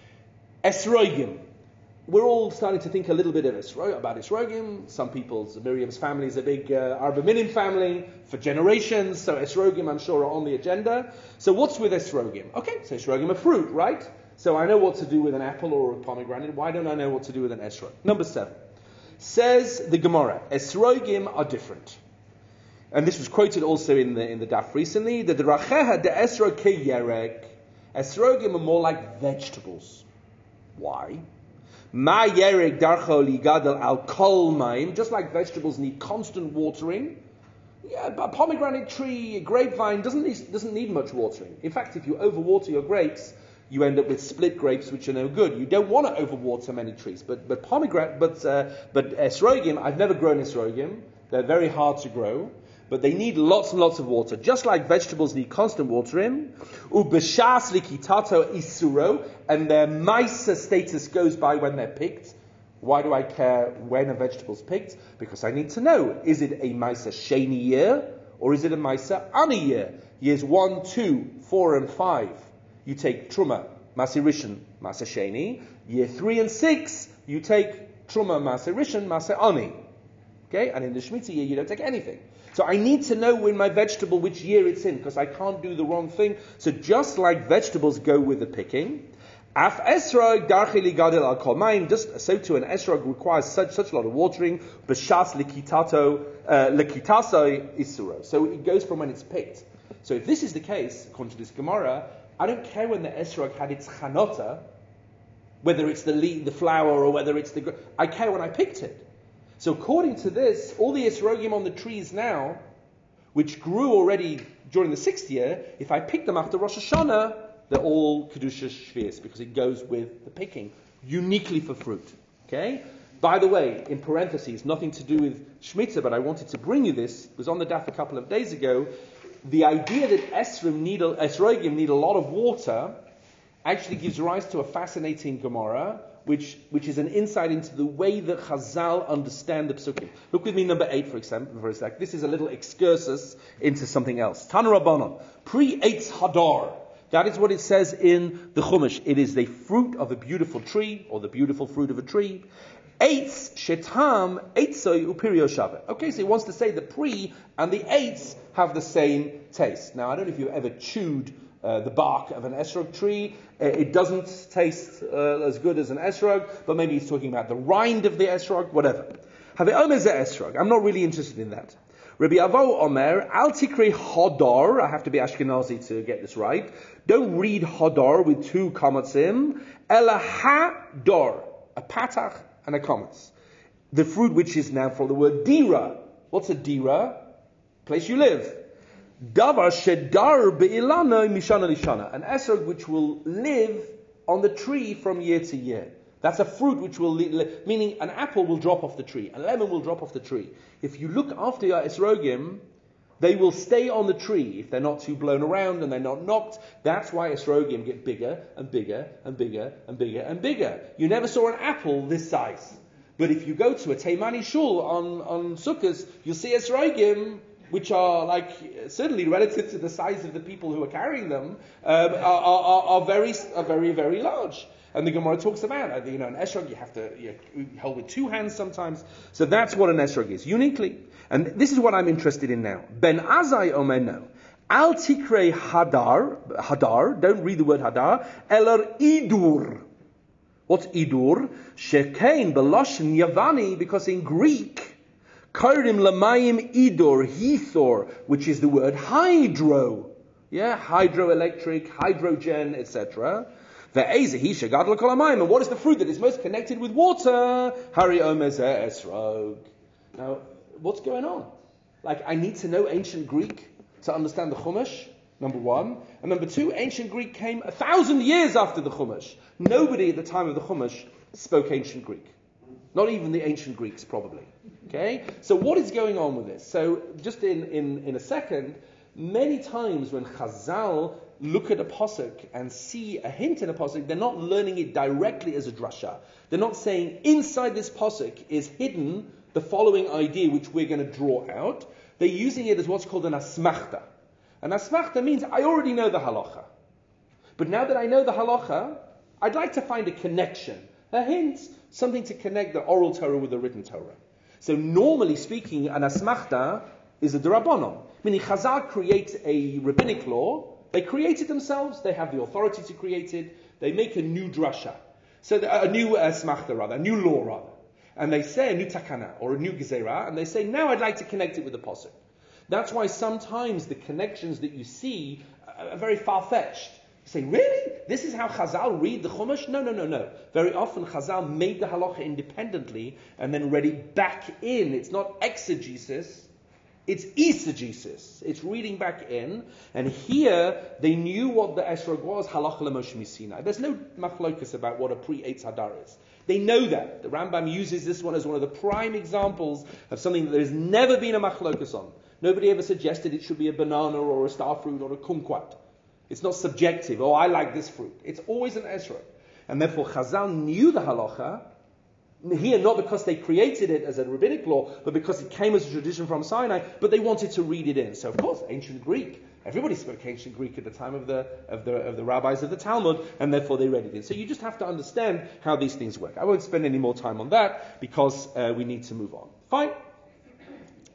Esrogim. We're all starting to think a little bit of Esro- about Esrogim. Some people's, Miriam's family is a big uh, Arba Minim family for generations, so Esrogim, I'm sure, are on the agenda. So what's with Esrogim? Okay, so Esrogim are fruit, right? So I know what to do with an apple or a pomegranate. Why don't I know what to do with an Esrog? Number seven. Says the Gemara, Esrogim are different. And this was quoted also in the in the Daf recently, that the Racheha de Esrog ke Yerek, Esrogim are more like vegetables. Why? Ma yerek darcho ligadal al kol maim. Just like vegetables need constant watering, yeah, a pomegranate tree, a grapevine doesn't need, doesn't need much watering. In fact, if you overwater your grapes, you end up with split grapes, which are no good. You don't want to overwater many trees. But but pomegranate, but uh, but esrogim, I've never grown esrogim. They're very hard to grow. But they need lots and lots of water. Just like vegetables need constant watering. Ubeshas likitato isuro. And their maisa status goes by when they're picked. Why do I care when a vegetable's picked? Because I need to know, is it a maisa sheni year? Or is it a maisa ani year? Years one, two, four, and five. You take truma, masa rishon, masa sheni. Year three and six, you take truma, masa rishon, masa ani. Okay, and in the Shemitah year, you don't take anything. So I need to know in my vegetable which year it's in, because I can't do the wrong thing. So just like vegetables go with the picking, Af esrog darchili gadel al kol mayim. Just so too, an esrog requires such such a lot of watering. B'shas likitato likitaso isuro. So it goes from when it's picked. So if this is the case, according to this Gemara, I don't care when the esrog had its chanota, whether it's the leaf, the flower, or whether it's the. I care when I picked it. So according to this, all the esrogim on the trees now, which grew already during the sixth year, if I pick them after Rosh Hashanah, they're all Kedusha Shvius, because it goes with the picking, uniquely for fruit. Okay? By the way, in parentheses, nothing to do with Shemitah, but I wanted to bring you this. It was on the daf a couple of days ago. The idea that esrogim need a, esrogim need a lot of water actually gives rise to a fascinating Gemara, which which is an insight into the way that Chazal understand the Psukim. Look with me, number eight, for example, for a sec. This is a little excursus into something else. Tana Rabbanon, pre-Eitz Hadar. That is what it says in the Chumash. It is the fruit of a beautiful tree, or the beautiful fruit of a tree. Eitz shetam eitzoi upirio shavet. Okay, so he wants to say the pre and the eitz have the same taste. Now, I don't know if you've ever chewed uh, the bark of an esrog tree. Uh, it doesn't taste uh, as good as an esrog, but maybe he's talking about the rind of the esrog, whatever. Have it omer ze esrog. I'm not really interested in that. Rabbi Avo Omer, al tikri hodor. I have to be Ashkenazi to get this right. Don't read hodor with two kamatzim. Ela ha-dor. A patach and a kamatz. The fruit which is now from the word dira. What's a dira? Place you live. Davar shedar be'ilana mishana lishana. An esrog which will live on the tree from year to year. That's a fruit which will, li- meaning an apple will drop off the tree, a lemon will drop off the tree. If you look after your esrogim, they will stay on the tree if they're not too blown around and they're not knocked. That's why esrogim get bigger and bigger and bigger and bigger and bigger. You never saw an apple this size. But if you go to a Teimani shul on, on Sukkot, you'll see esrogim, which are like, certainly relative to the size of the people who are carrying them, um, are, are, are very, are very, very large. And the Gemara talks about, you know, an esrog you have to you hold with two hands sometimes. So that's what an esrog is, uniquely. And this is what I'm interested in now. Ben Azai omeno, al tikrei hadar, hadar, don't read the word hadar, elar idur. What's idur? Shekein beloshin Yavani, because in Greek, karim lamayim idur, hithor, which is the word hydro. Yeah, hydroelectric, hydrogen, et cetera. And what is the fruit that is most connected with water? Hari omer ze esrog. Now, what's going on? Like, I need to know ancient Greek to understand the Chumash, number one. And number two, ancient Greek came a thousand years after the Chumash. Nobody at the time of the Chumash spoke ancient Greek. Not even the ancient Greeks, probably. Okay? So what is going on with this? So, just in, in, in a second, many times when Chazal look at a pasuk and see a hint in a pasuk, they're not learning it directly as a drasha. They're not saying inside this pasuk is hidden the following idea which we're going to draw out. They're using it as what's called an asmachta. An asmachta means I already know the halacha. But now that I know the halacha, I'd like to find a connection, a hint, something to connect the oral Torah with the written Torah. So normally speaking, an asmachta is a derabanan, meaning Chazal creates a rabbinic law. They create it themselves. They have the authority to create it. They make a new drasha, so the, a new uh, smachta rather, a new law rather, and they say a new takana or a new gezerah, and they say now I'd like to connect it with the pasuk. That's why sometimes the connections that you see are very far fetched. You say, really? This is how Chazal read the Chumash? No, no, no, no. Very often Chazal made the halacha independently and then read it back in. It's not exegesis. It's eisegesis. It's reading back in. And here, they knew what the esrog was, halacha l'Moshe Sinai. There's no machlokas about what a pre-Eitz Hadar is. They know that. The Rambam uses this one as one of the prime examples of something that there's never been a machlokas on. Nobody ever suggested it should be a banana or a star fruit or a kumquat. It's not subjective. Oh, I like this fruit. It's always an esrog. And therefore, Chazal knew the halacha, here, not because they created it as a rabbinic law, but because it came as a tradition from Sinai, but they wanted to read it in. So, of course, ancient Greek. Everybody spoke ancient Greek at the time of the of the of the rabbis of the Talmud, and therefore they read it in. So you just have to understand how these things work. I won't spend any more time on that because uh, we need to move on. Fine.
If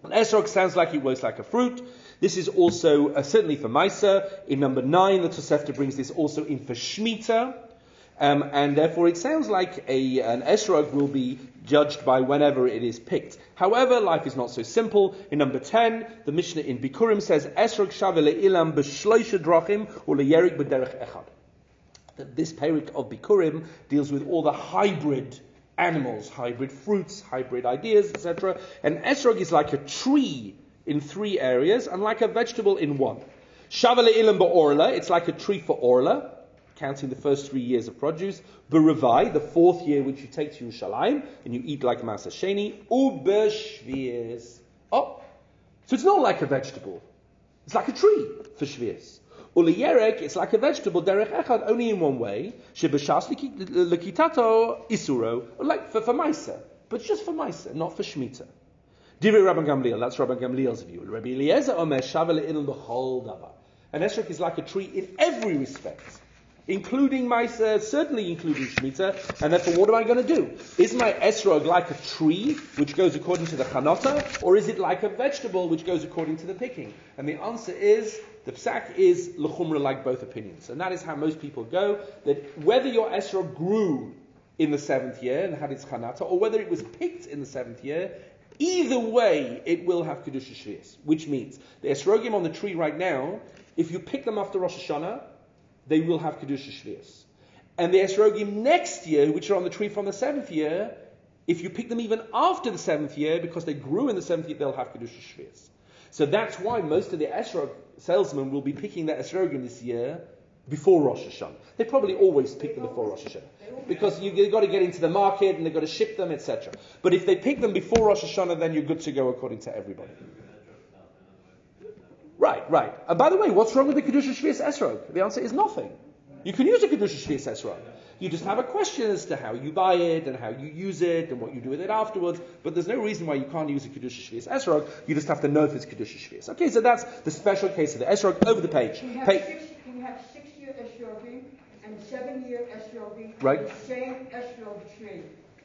An esrog sounds like it works like a fruit. This is also uh, certainly for Maisa. In number nine, the Tosefta brings this also in for Shemitah. Um, and therefore it sounds like a, an esrog will be judged by whenever it is picked. However, life is not so simple. In number ten, the Mishnah in Bikurim says, Esrog shave le'ilam b'shloisha drachim or le'yerik b'derech echad. That this parak of Bikurim deals with all the hybrid animals, hybrid fruits, hybrid ideas, et cetera. And esrog is like a tree in three areas and like a vegetable in one. Shave le'ilam ba'orla, it's like a tree for orla, counting the first three years of produce. Berevai, the fourth year which you take to Yerushalayim, and you eat like Masa Sheni. Ubeshvias. Oh, so it's not like a vegetable. It's like a tree for Shvias. Uliyerek, it's like a vegetable, derech echad, only in one way. Shebeshas lekitato isuro, like for, for Maisa, but just for Maisa, not for Shemitah. Divrei Rabban Gamliel, that's Rabban Gamliel's view. Rabbi Eliezer omer shavel in b'chol davar. An esrog is like a tree in every respect, including Maisa, certainly including Shemitah, and therefore what am I going to do? Is my esrog like a tree, which goes according to the Chanota, or is it like a vegetable, which goes according to the picking? And the answer is, the psak is l'chumra, like both opinions. And that is how most people go, that whether your esrog grew in the seventh year and had its Chanata, or whether it was picked in the seventh year, either way, it will have Kedusha Shvius, which means the esrogim on the tree right now, if you pick them after Rosh Hashanah, they will have Kedusha Shvius. And the esrogim next year, which are on the tree from the seventh year, if you pick them even after the seventh year, because they grew in the seventh year, they'll have Kedusha Shvius. So that's why most of the esrog salesmen will be picking their esrogim this year before Rosh Hashanah. They probably always pick them before Rosh Hashanah, because you, you've got to get into the market and they've got to ship them, et cetera. But if they pick them before Rosh Hashanah, then you're good to go according to everybody. Right, right. And by the way, what's wrong with the Kedusha Shvius esrog? The answer is nothing. You can use a Kedusha Shvius esrog. You just have a question as to how you buy it and how you use it and what you do with it afterwards. But there's no reason why you can't use a Kedusha Shvius esrog. You just have to know if it's Kedusha Shvius. Okay, so that's the special case of the esrog. Over the page.
Can you have,
Pa-
six, can you have six-year esrogim and seven-year esrogim
Right.
on the same esrog tree?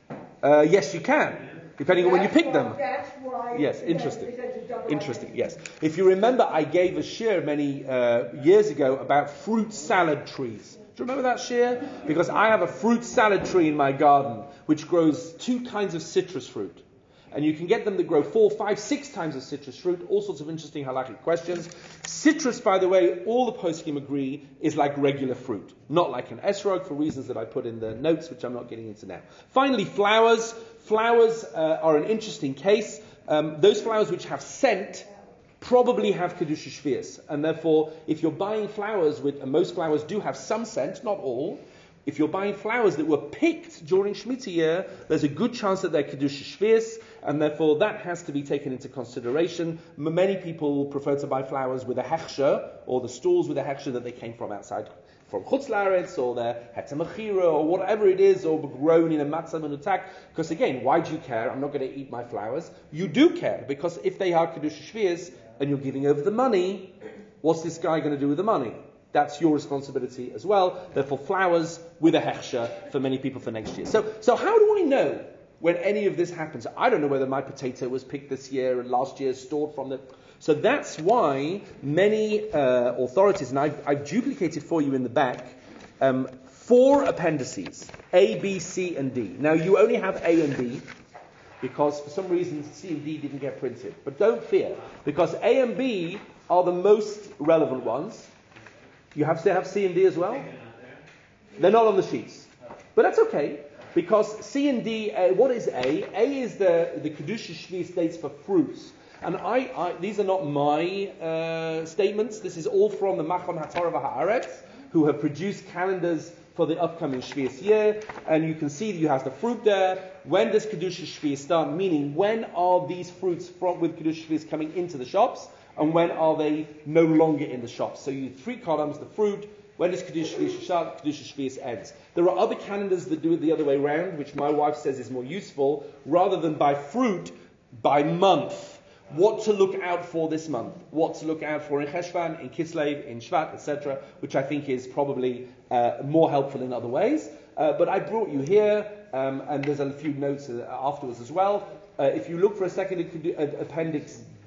Uh, yes, you can, depending on when you
That's
pick
why-
them.
That's why.
Yes,
it-
interesting.
it says a double
Interesting,
identity.
yes. If you remember, I gave a shir many uh, years ago about fruit salad trees. Do you remember that shir? Because I have a fruit salad tree in my garden which grows two kinds of citrus fruit. And you can get them to grow four, five, six times of citrus fruit. All sorts of interesting halakhic questions. Citrus, by the way, all the poskim agree, is like regular fruit. Not like an esrog, for reasons that I put in the notes, which I'm not getting into now. Finally, flowers. Flowers uh, are an interesting case. Um, those flowers which have scent probably have Kedusha Shvius. And therefore, if you're buying flowers, with, and most flowers do have some scent, not all, if you're buying flowers that were picked during Shemitah year, there's a good chance that they're Kedusha Shvius, and therefore that has to be taken into consideration. M- many people prefer to buy flowers with a hechsher, or the stalls with a hechsher that they came from outside, from Chutz La'aretz, or their hetamachira, or whatever it is, or grown in a matzah menutak. Because again, why do you care? I'm not going to eat my flowers. You do care, because if they are Kedusha Shvius, and you're giving over the money, what's this guy going to do with the money? That's your responsibility as well. Therefore, flowers with a hechsher for many people for next year. So, so how do I know when any of this happens? I don't know whether my potato was picked this year and last year stored from the... So that's why many uh, authorities, and I've, I've duplicated for you in the back, um, four appendices, A, B, C, and D. Now, you only have A and B, because for some reason C and D didn't get printed. But don't fear, because A and B are the most relevant ones. You have to have C and D as well? They're not on the sheets. But that's okay, because C and D, uh, what is A? A is the, the Kedusha Shvius dates for fruits. And I, I these are not my uh, statements. This is all from the Machon HaTorah V'Haaretz, who have produced calendars for the upcoming Shvius year. And you can see that you have the fruit there. When does Kedusha Shvius start? Meaning, when are these fruits from, with Kedusha Shvius coming into the shops? And when are they no longer in the shops? So you have three columns, the fruit. When does Kedusha Shvius start? Kedusha Shvius ends. There are other calendars that do it the other way around, which my wife says is more useful. Rather than by fruit, by month. What to look out for this month. What to look out for in Cheshvan, in Kislev, in Shvat, et cetera, which I think is probably uh, more helpful in other ways. Uh, but I brought you here, um, and there's a few notes uh, afterwards as well. Uh, if you look for a second, uh, Appendix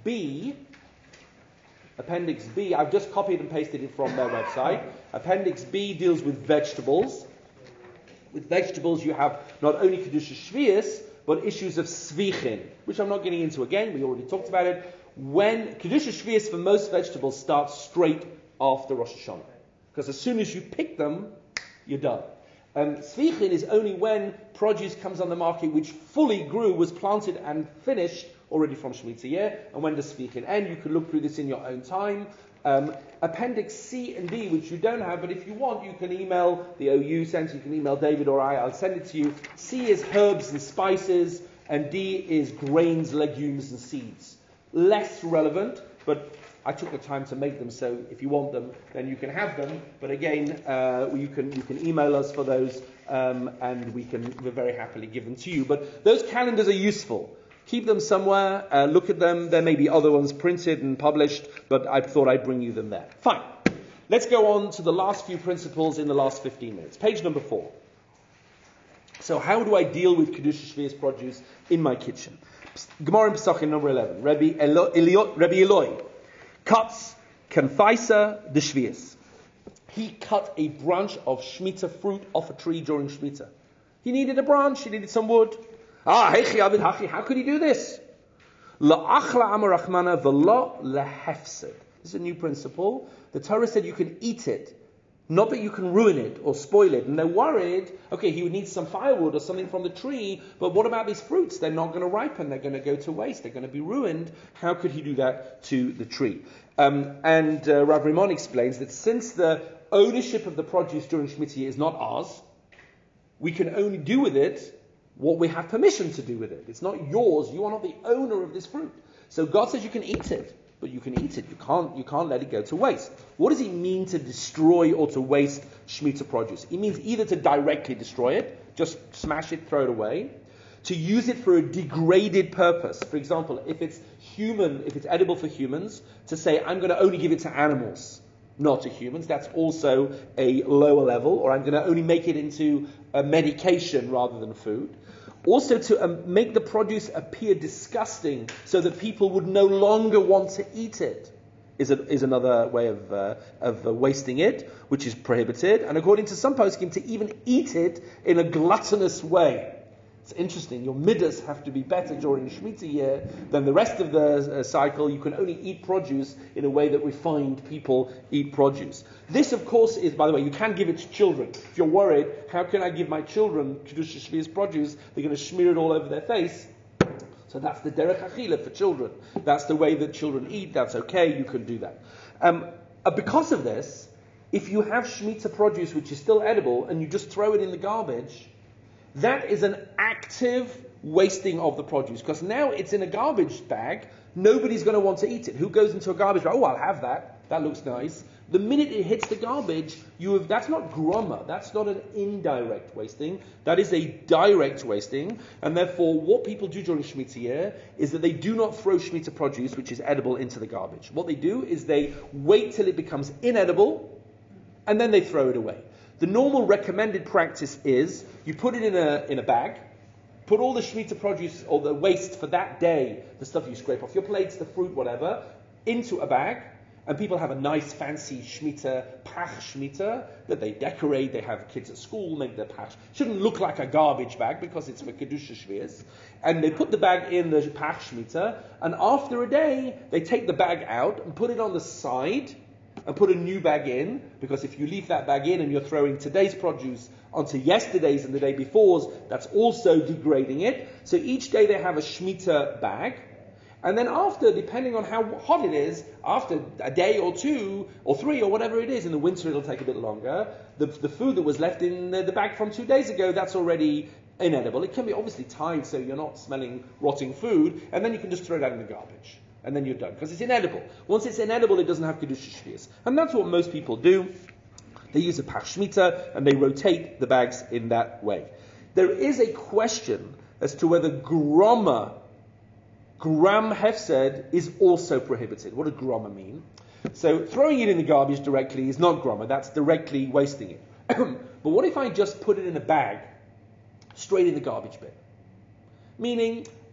B, Appendix B, I've just copied and pasted it from their website. Appendix B deals with vegetables. With vegetables, you have not only Kedusha Shvius, but issues of Svichin, which I'm not getting into again. We already talked about it. When Kedusha Shvius for most vegetables starts straight after Rosh Hashanah. Because as soon as you pick them, you're done. Um, Svichin is only when produce comes on the market which fully grew, was planted and finished already from Shemitah year, and when does Svichin end? You can look through this in your own time. Um, Appendix C and D, which you don't have, but if you want, you can email the O U Centre, you can email David or I, I'll send it to you. C is herbs and spices, and D is grains, legumes, and seeds. Less relevant, but I took the time to make them, so if you want them, then you can have them. But again, uh, you can you can email us for those, um, and we can we're very happily give them to you. But those calendars are useful. Keep them somewhere, uh, look at them. There may be other ones printed and published, but I thought I'd bring you them there. Fine. Let's go on to the last few principles in the last fifteen minutes. Page number four. So how do I deal with Kedusha Shvius produce in my kitchen? Gemara in Pesachim number eleven. Rabbi Elo, Elio, Rabbi Eloi cuts Kanfaisa the Shvius. He cut a branch of Shemitah fruit off a tree during Shemitah. He needed a branch, he needed some wood. Ah, hechi avid hachi, how could he do this? La'achla amarachmana v'lo lehefsed. This is a new principle. The Torah said you can eat it, not that you can ruin it or spoil it. And they're worried, okay, he would need some firewood or something from the tree, but what about these fruits? They're not going to ripen, they're going to go to waste, they're going to be ruined. How could he do that to the tree? Um, and uh, Rav Rimon explains that since the ownership of the produce during Shemitah is not ours, we can only do with it what we have permission to do with it. It's not yours. You are not the owner of this fruit. So God says you can eat it, but you can eat it. You can't. You can't let it go to waste. What does he mean to destroy or to waste Shemitah produce? He means either to directly destroy it, just smash it, throw it away, to use it for a degraded purpose. For example, if it's human, if it's edible for humans, to say I'm going to only give it to animals, not to humans. That's also a lower level. Or I'm going to only make it into a medication rather than food. Also to um, make the produce appear disgusting so that people would no longer want to eat it is, a, is another way of uh, of uh, wasting it, which is prohibited. And according to some poskim, to even eat it in a gluttonous way. It's interesting. Your midas have to be better during Shemitah year than the rest of the uh, cycle. You can only eat produce in a way that refined people eat produce. This, of course, is, by the way, you can give it to children. If you're worried, how can I give my children Kedusha Shvius produce? They're going to smear it all over their face. So that's the derech achila for children. That's the way that children eat. That's okay. You can do that. Um, uh, because of this, if you have Shemitah produce which is still edible and you just throw it in the garbage, that is an active wasting of the produce, because now it's in a garbage bag. Nobody's going to want to eat it. Who goes into a garbage bag? Oh, I'll have that. That looks nice. The minute it hits the garbage, you have, that's not groma. That's not an indirect wasting. That is a direct wasting. And therefore, what people do during Shemitah year is that they do not throw Shemitah produce, which is edible, into the garbage. What they do is they wait till it becomes inedible, and then they throw it away. The normal recommended practice is you put it in a in a bag, put all the Shemitah produce or the waste for that day, the stuff you scrape off your plates, the fruit, whatever, into a bag, and people have a nice fancy Shemitah, pach Shemitah, that they decorate, they have kids at school make their pach. Shouldn't look like a garbage bag because it's for Kedusha Shvius. And they put the bag in the pach Shemitah, and after a day, they take the bag out and put it on the side, and put a new bag in, because if you leave that bag in and you're throwing today's produce onto yesterday's and the day before's, that's also degrading it. So each day they have a Shemitah bag, and then after, depending on how hot it is, after a day or two or three or whatever it is, in the winter it'll take a bit longer, the, the food that was left in the, the bag from two days ago, that's already inedible. It can be obviously tied so you're not smelling rotting food, and then you can just throw it out in the garbage. And then you're done, because it's inedible. Once it's inedible, it doesn't have Kedusha Shvius. And that's what most people do. They use a pach Shemitah, and they rotate the bags in that way. There is a question as to whether groma, gram hefsed, is also prohibited. What does groma mean? So throwing it in the garbage directly is not groma. That's directly wasting it. But what if I just put it in a bag, straight in the garbage bin? Meaning,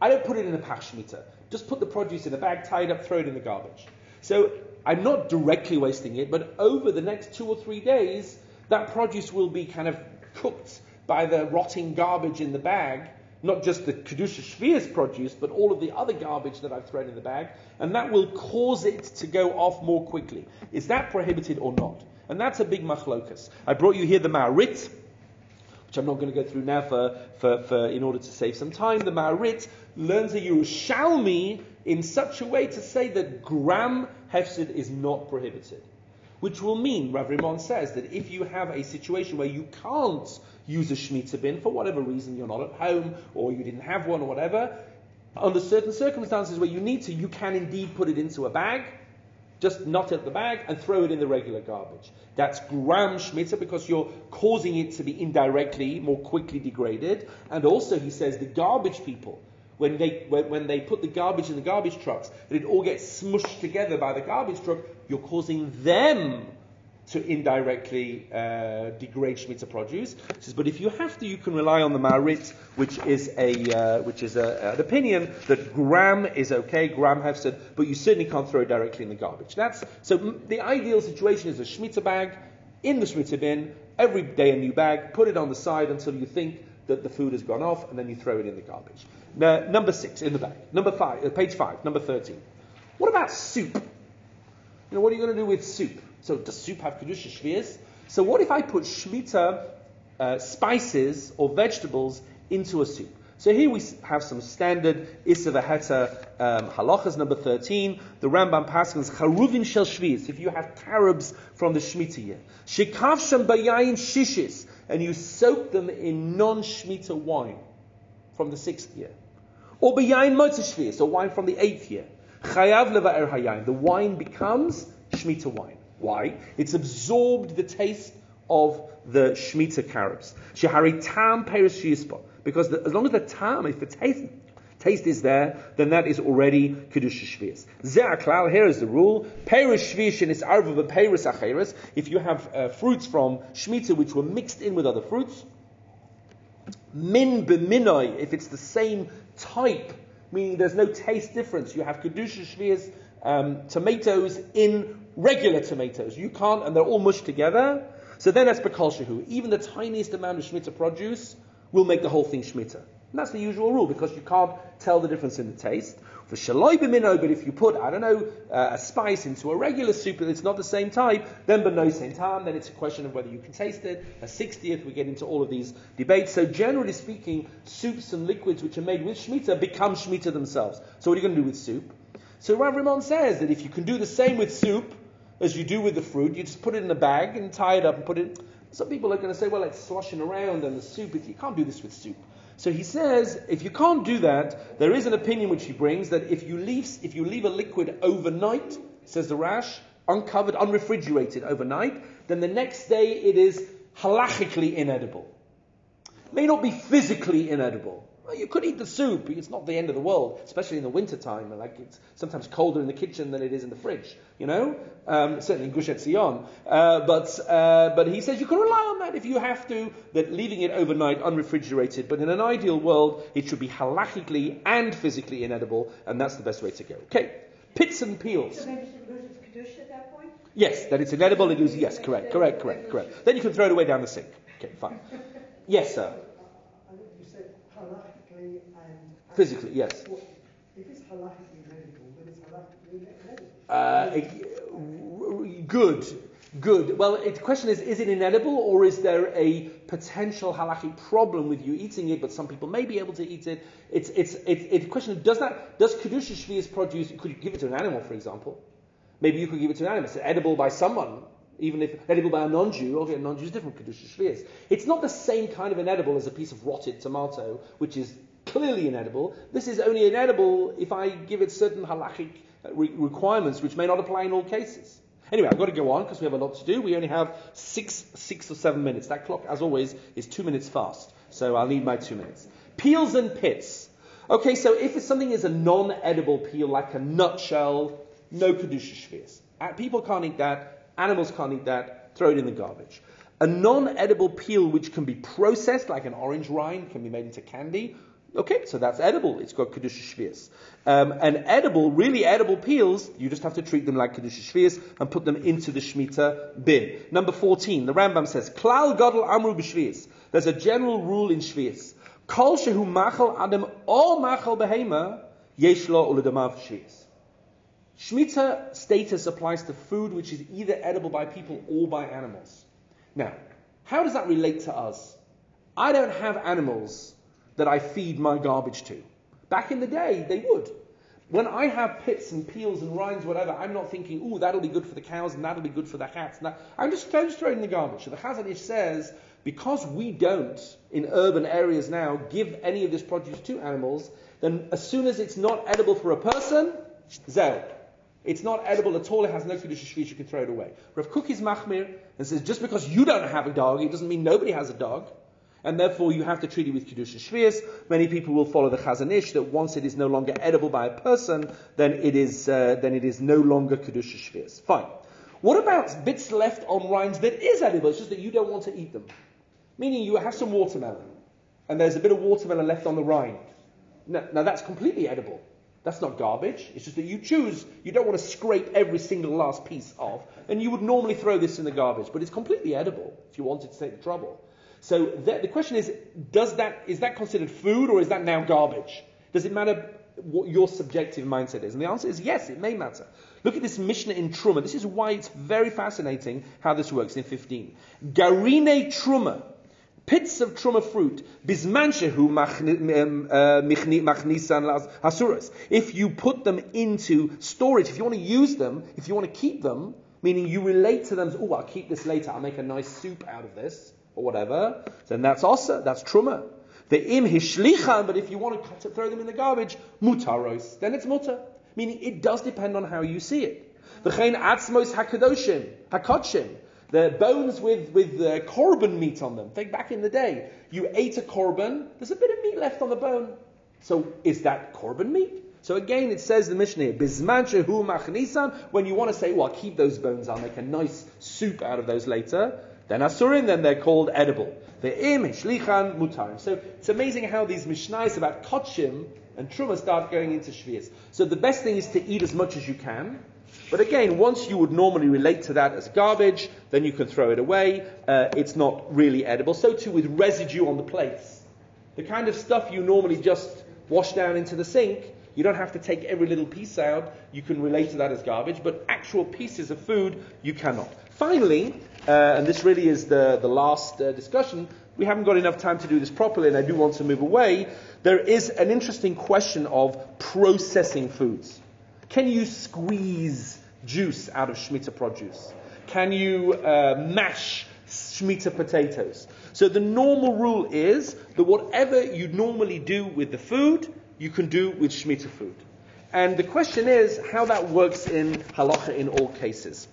I don't put it in a pach shmita. Just put the produce in a bag, tie it up, throw it in the garbage. So I'm not directly wasting it, but over the next two or three days, that produce will be kind of cooked by the rotting garbage in the bag, not just the Kedusha Shvias produce, but all of the other garbage that I've thrown in the bag, and that will cause it to go off more quickly. Is that prohibited or not? And that's a big machlokas. I brought you here the Ma'arit, which I'm not going to go through now for, for, for in order to save some time. The Ma'arit learns a Yerushalmi in such a way to say that gram hefsid is not prohibited. Which will mean, Rav Rimon says, that if you have a situation where you can't use a Shemitah bin, for whatever reason, you're not at home, or you didn't have one, or whatever, under certain circumstances where you need to, you can indeed put it into a bag, just knot it the bag, and throw it in the regular garbage. That's gram Shemitah, because you're causing it to be indirectly, more quickly degraded. And also, he says, the garbage people, when they when, when they put the garbage in the garbage trucks, that it all gets smushed together by the garbage truck, you're causing them to indirectly uh, degrade Shemitah produce. He says, but if you have to, you can rely on the Ma'arit, which is a uh, which is a, an opinion that gram is okay, gram hefsed, but you certainly can't throw it directly in the garbage. That's so. M- the ideal situation is a Shemitah bag in the Shemitah bin, every day a new bag, put it on the side until you think that the food has gone off, and then you throw it in the garbage. Now, number six in the bag. Number five, uh, page five, number thirteen. What about soup? You know, what are you going to do with soup? So does soup have Kedusha Shvias? So what if I put Shemitah uh, spices or vegetables into a soup? So here we have some standard Issa V'Heta um, halachas, number thirteen. The Rambam paskins Charuvin Shel Shvias. If you have carobs from the Shemitah year. Shekavsham Bayayin Shishis. And you soak them in non-Shemitah wine from the sixth year. Or Bayayin Motzei Shvias, or wine from the eighth year. Chayav Leva'er Hayayin. The wine becomes Shemitah wine. Why? It's absorbed the taste of the Shemitah carobs. Shehari tam peres sheyispa. Because the, as long as the tam, if the taste, taste is there, then that is already Kedusha Shvias. Zeh klal, here is the rule. Peres shvias is arva v'peres acheres. If you have uh, fruits from Shemitah which were mixed in with other fruits, min b'minoi, if it's the same type, meaning there's no taste difference, you have Kedusha Shvias um, tomatoes in regular tomatoes. You can't, and they're all mushed together. So then that's B'kol Shehu. Even the tiniest amount of Shemitah produce will make the whole thing Shemitah. And that's the usual rule, because you can't tell the difference in the taste. For Shaloi B'mino, but if you put, I don't know, uh, a spice into a regular soup and it's not the same type, then B'no Saint Tam, then it's a question of whether you can taste it. A sixtieth, we get into all of these debates. So generally speaking, soups and liquids which are made with Shemitah become Shemitah themselves. So what are you going to do with soup? So Rav Rimon says that if you can do the same with soup as you do with the fruit, you just put it in a bag and tie it up and put it. Some people are going to say, well, it's sloshing around and the soup, you can't do this with soup. So he says, if you can't do that, there is an opinion which he brings that if you leave if you leave a liquid overnight, says the Rash, uncovered, unrefrigerated overnight, then the next day it is halachically inedible. It may not be physically inedible. Well, you could eat the soup. It's not the end of the world, especially in the winter time. Like it's sometimes colder in the kitchen than it is in the fridge. You know, um, certainly in Gush Etzion. Uh, but uh, but he says you can rely on that if you have to. That leaving it overnight unrefrigerated. But in an ideal world, it should be halachically and physically inedible, and that's the best way to go. Okay, pits and peels.
So then it loses Kedusha at that point?
Yes, that it's inedible. It is yes, correct, correct, correct, correct. Then you can throw it away down the sink. Okay, fine. Yes, sir.
I think you said halachically and...
Physically, yes.
Well, if it's halachically medical, then it's halachically medical.
Uh, good, good. Well, the question is, is it inedible, or is there a potential halakhic problem with you eating it, but some people may be able to eat it? It's it's it's, it's a question of, does that, does Kedusha Shvias produce, could you give it to an animal, for example? Maybe you could give it to an animal. It's edible by someone, even if edible by a non-Jew. Okay, a non-Jew is different, Kedusha Shvias. It's not the same kind of inedible as a piece of rotted tomato, which is clearly inedible. This is only inedible if I give it certain halakhic re- requirements, which may not apply in all cases. Anyway, I've got to go on because we have a lot to do. We only have six, six or seven minutes. That clock, as always, is two minutes fast. So I'll need my two minutes. Peels and pits. Okay, so if it's something is a non-edible peel, like a nutshell, no Kedusha Shvias. Uh, People can't eat that. Animals can't eat that. Throw it in the garbage. A non-edible peel which can be processed, like an orange rind, can be made into candy. Okay, so that's edible. It's got Kedusha Shvius. Um, and edible, really edible peels, you just have to treat them like Kedusha Shvius and put them into the Shemitah bin. Number fourteen, the Rambam says, Klal Gadol Amru b'Shvius. There's a general rule in Shvius. Kol shehu machal adam or machal behema, yesh lo uledamav Shvius. Shemitah status applies to food which is either edible by people or by animals. Now, how does that relate to us? I don't have animals that I feed my garbage to. Back in the day, they would. When I have pits and peels and rinds, whatever, I'm not thinking, ooh, that'll be good for the cows and that'll be good for the cats. And that. I'm just, I'm just throwing in the garbage. So the Chazon Ish says, because we don't, in urban areas now, give any of this produce to animals, then as soon as it's not edible for a person, zeh. It's not edible at all, it has no Kedusha Shvius, you can throw it away. Rav Kook is machmir and says, just because you don't have a dog, it doesn't mean nobody has a dog. And therefore you have to treat it with Kedusha Shvius. Many people will follow the Chazon Ish that once it is no longer edible by a person, then it is uh, then it is no longer Kedusha Shvius. Fine. What about bits left on rinds that is edible? It's just that you don't want to eat them. Meaning you have some watermelon, and there's a bit of watermelon left on the rind. Now, now that's completely edible. That's not garbage. It's just that you choose, you don't want to scrape every single last piece off, and you would normally throw this in the garbage, but it's completely edible if you wanted to take the trouble. So the, the question is, does that is that considered food or is that now garbage? Does it matter what your subjective mindset is? And the answer is yes, it may matter. Look at this Mishnah in Truma. This is why it's very fascinating how this works in fifteen. Garine Truma, pits of Truma fruit, bisman shehu machnisan hasuras. If you put them into storage, if you want to use them, if you want to keep them, meaning you relate to them as, oh, I'll keep this later, I'll make a nice soup out of this, or whatever, then that's also, that's truma. The im hishlichan, but if you want to cut it, throw them in the garbage, mutaros, then it's mutar. Meaning it does depend on how you see it. V'chein atzmos hakadoshim, hakodshim, the bones with with uh, korban meat on them. Think back in the day, you ate a korban, there's a bit of meat left on the bone. So is that korban meat? So again, it says in the Mishnah here, Bizman shehu machnisan, when you want to say, well, I'll keep those bones, I'll make a nice soup out of those later, then asurin, then they're called edible. The im hishlichan mutar. So it's amazing how these mishnayos about kotshim and truma start going into shvius. So the best thing is to eat as much as you can. But again, once you would normally relate to that as garbage, then you can throw it away. Uh, it's not really edible. So too with residue on the plates. The kind of stuff you normally just wash down into the sink, you don't have to take every little piece out. You can relate to that as garbage. But actual pieces of food, you cannot. Finally, uh, and this really is the, the last uh, discussion, we haven't got enough time to do this properly, and I do want to move away. There is an interesting question of processing foods. Can you squeeze juice out of Shemitah produce? Can you uh, mash Shemitah potatoes? So the normal rule is that whatever you normally do with the food, you can do with Shemitah food. And the question is how that works in halacha in all cases.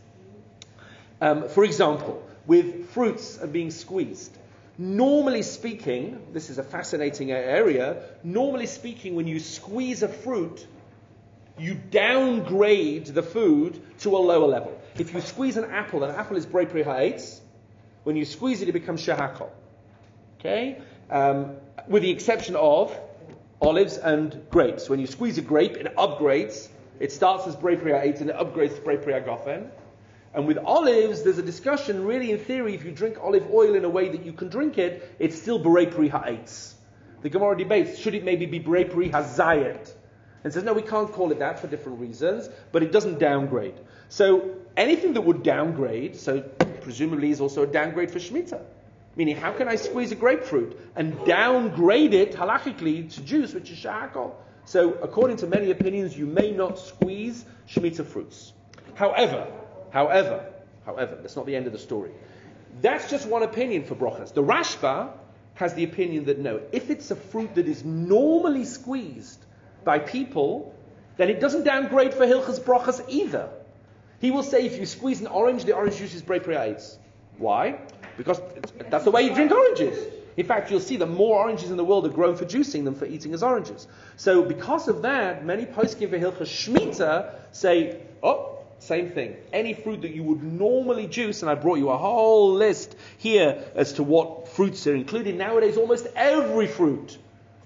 Um, for example, with fruits being squeezed, normally speaking, this is a fascinating area, normally speaking, when you squeeze a fruit, you downgrade the food to a lower level. If you squeeze an apple, an apple is brei pri ha'etz. When you squeeze it, it becomes shehakol. Okay? Um, with the exception of olives and grapes. When you squeeze a grape, it upgrades. It starts as brei pri ha'etz and it upgrades to brei pri ha'gofen. And with olives, there's a discussion, really in theory, if you drink olive oil in a way that you can drink it, it's still brei pri ha'etz. The Gemara debates, should it maybe be brei pri ha'zayet? And says, no, we can't call it that for different reasons, but it doesn't downgrade. So anything that would downgrade, so presumably is also a downgrade for Shemitah. Meaning, how can I squeeze a grapefruit and downgrade it halachically to juice, which is shehakol? So according to many opinions, you may not squeeze Shemitah fruits. However, however, however, that's not the end of the story. That's just one opinion for brochas. The Rashba has the opinion that no, if it's a fruit that is normally squeezed by people, then it doesn't downgrade for Hilchas Brachas either. He will say if you squeeze an orange, the orange juice is brei pri ha'etz. Why? Because that's the way you drink oranges. In fact, you'll see that more oranges in the world are grown for juicing than for eating as oranges. So because of that, many poskim for Hilchas Shemitah say, oh, same thing. Any fruit that you would normally juice, and I brought you a whole list here as to what fruits are included. Nowadays, almost every fruit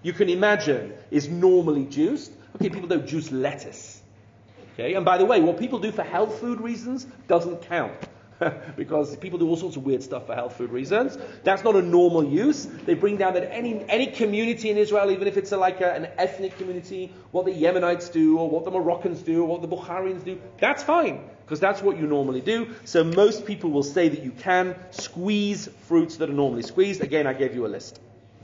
you can imagine is normally juiced. Okay, people don't juice lettuce. Okay, and by the way, what people do for health food reasons doesn't count. Because people do all sorts of weird stuff for health food reasons. That's not a normal use. They bring down that any any community in Israel, even if it's a, like a, an ethnic community, what the Yemenites do, or what the Moroccans do, or what the Bukharians do, that's fine, because that's what you normally do. So most people will say that you can squeeze fruits that are normally squeezed. Again, I gave you a list.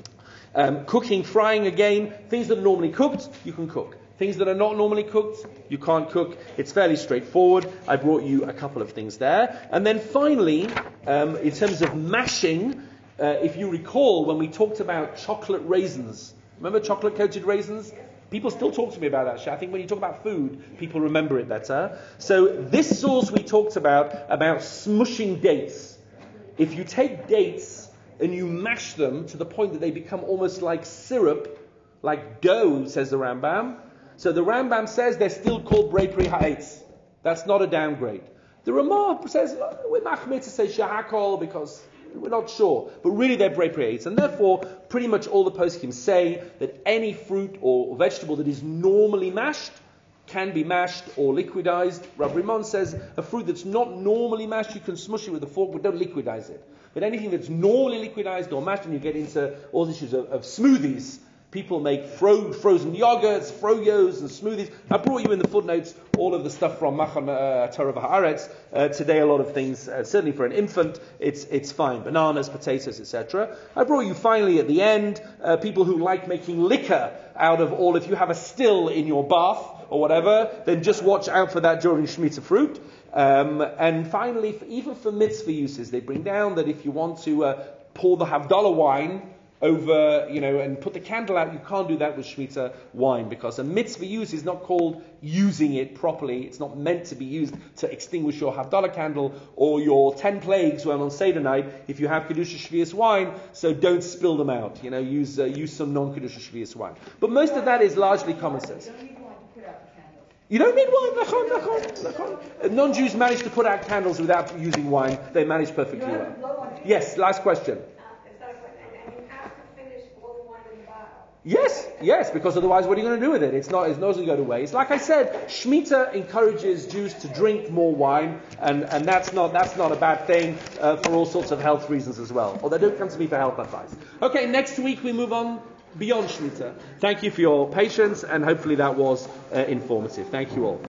Um, cooking, frying, again, things that are normally cooked, you can cook. Things that are not normally cooked, you can't cook. It's fairly straightforward. I brought you a couple of things there. And then finally, um, in terms of mashing, uh, if you recall when we talked about chocolate raisins, remember chocolate-coated raisins? People still talk to me about that. I think when you talk about food, people remember it better. So this sauce we talked about, about smushing dates. If you take dates and you mash them to the point that they become almost like syrup, like dough, says the Rambam. So the Rambam says they're still called Brei Pri Ha'etz. That's not a downgrade. The Ramah says, we're machmir to say Shahakol because we're not sure. But really they're Brei Pri Ha'etz. And therefore, pretty much all the poskim say that any fruit or vegetable that is normally mashed can be mashed or liquidized. Rav Rimon says a fruit that's not normally mashed, you can smush it with a fork, but don't liquidize it. But anything that's normally liquidized or mashed, and you get into all the issues of, of smoothies. People make fro- frozen yogurts, froyos, and smoothies. I brought you in the footnotes all of the stuff from Macham uh, Torah V'Haaretz. Uh, today, a lot of things, uh, certainly for an infant, it's it's fine. Bananas, potatoes, et cetera. I brought you finally at the end uh, people who like making liquor out of all. If you have a still in your bath or whatever, then just watch out for that during Shemitah fruit. Um, and finally, for, even for mitzvah uses, they bring down that if you want to uh, pour the Havdalah wine over, you know, and put the candle out, you can't do that with Shemitah wine, because a mitzvah use is not called using it properly. It's not meant to be used to extinguish your Havdalah candle or your ten plagues when on Seder night, if you have Kedusha Shvius wine, so don't spill them out. You know, use uh, use some non-Kedusha Shvius wine. But most of that is largely common sense. You don't need wine, lachon, lachon, lachon. Non-Jews manage to put out candles without using wine. They manage perfectly well. Yes, last question. Yes, yes, because otherwise what are you going to do with it? It's not, it's not going to go to waste. Like I said, Shemitah encourages Jews to drink more wine, and, and that's not that's not a bad thing uh, for all sorts of health reasons as well. Although don't come to me for health advice. Okay, next week we move on beyond Shemitah. Thank you for your patience, and hopefully that was uh, informative. Thank you all.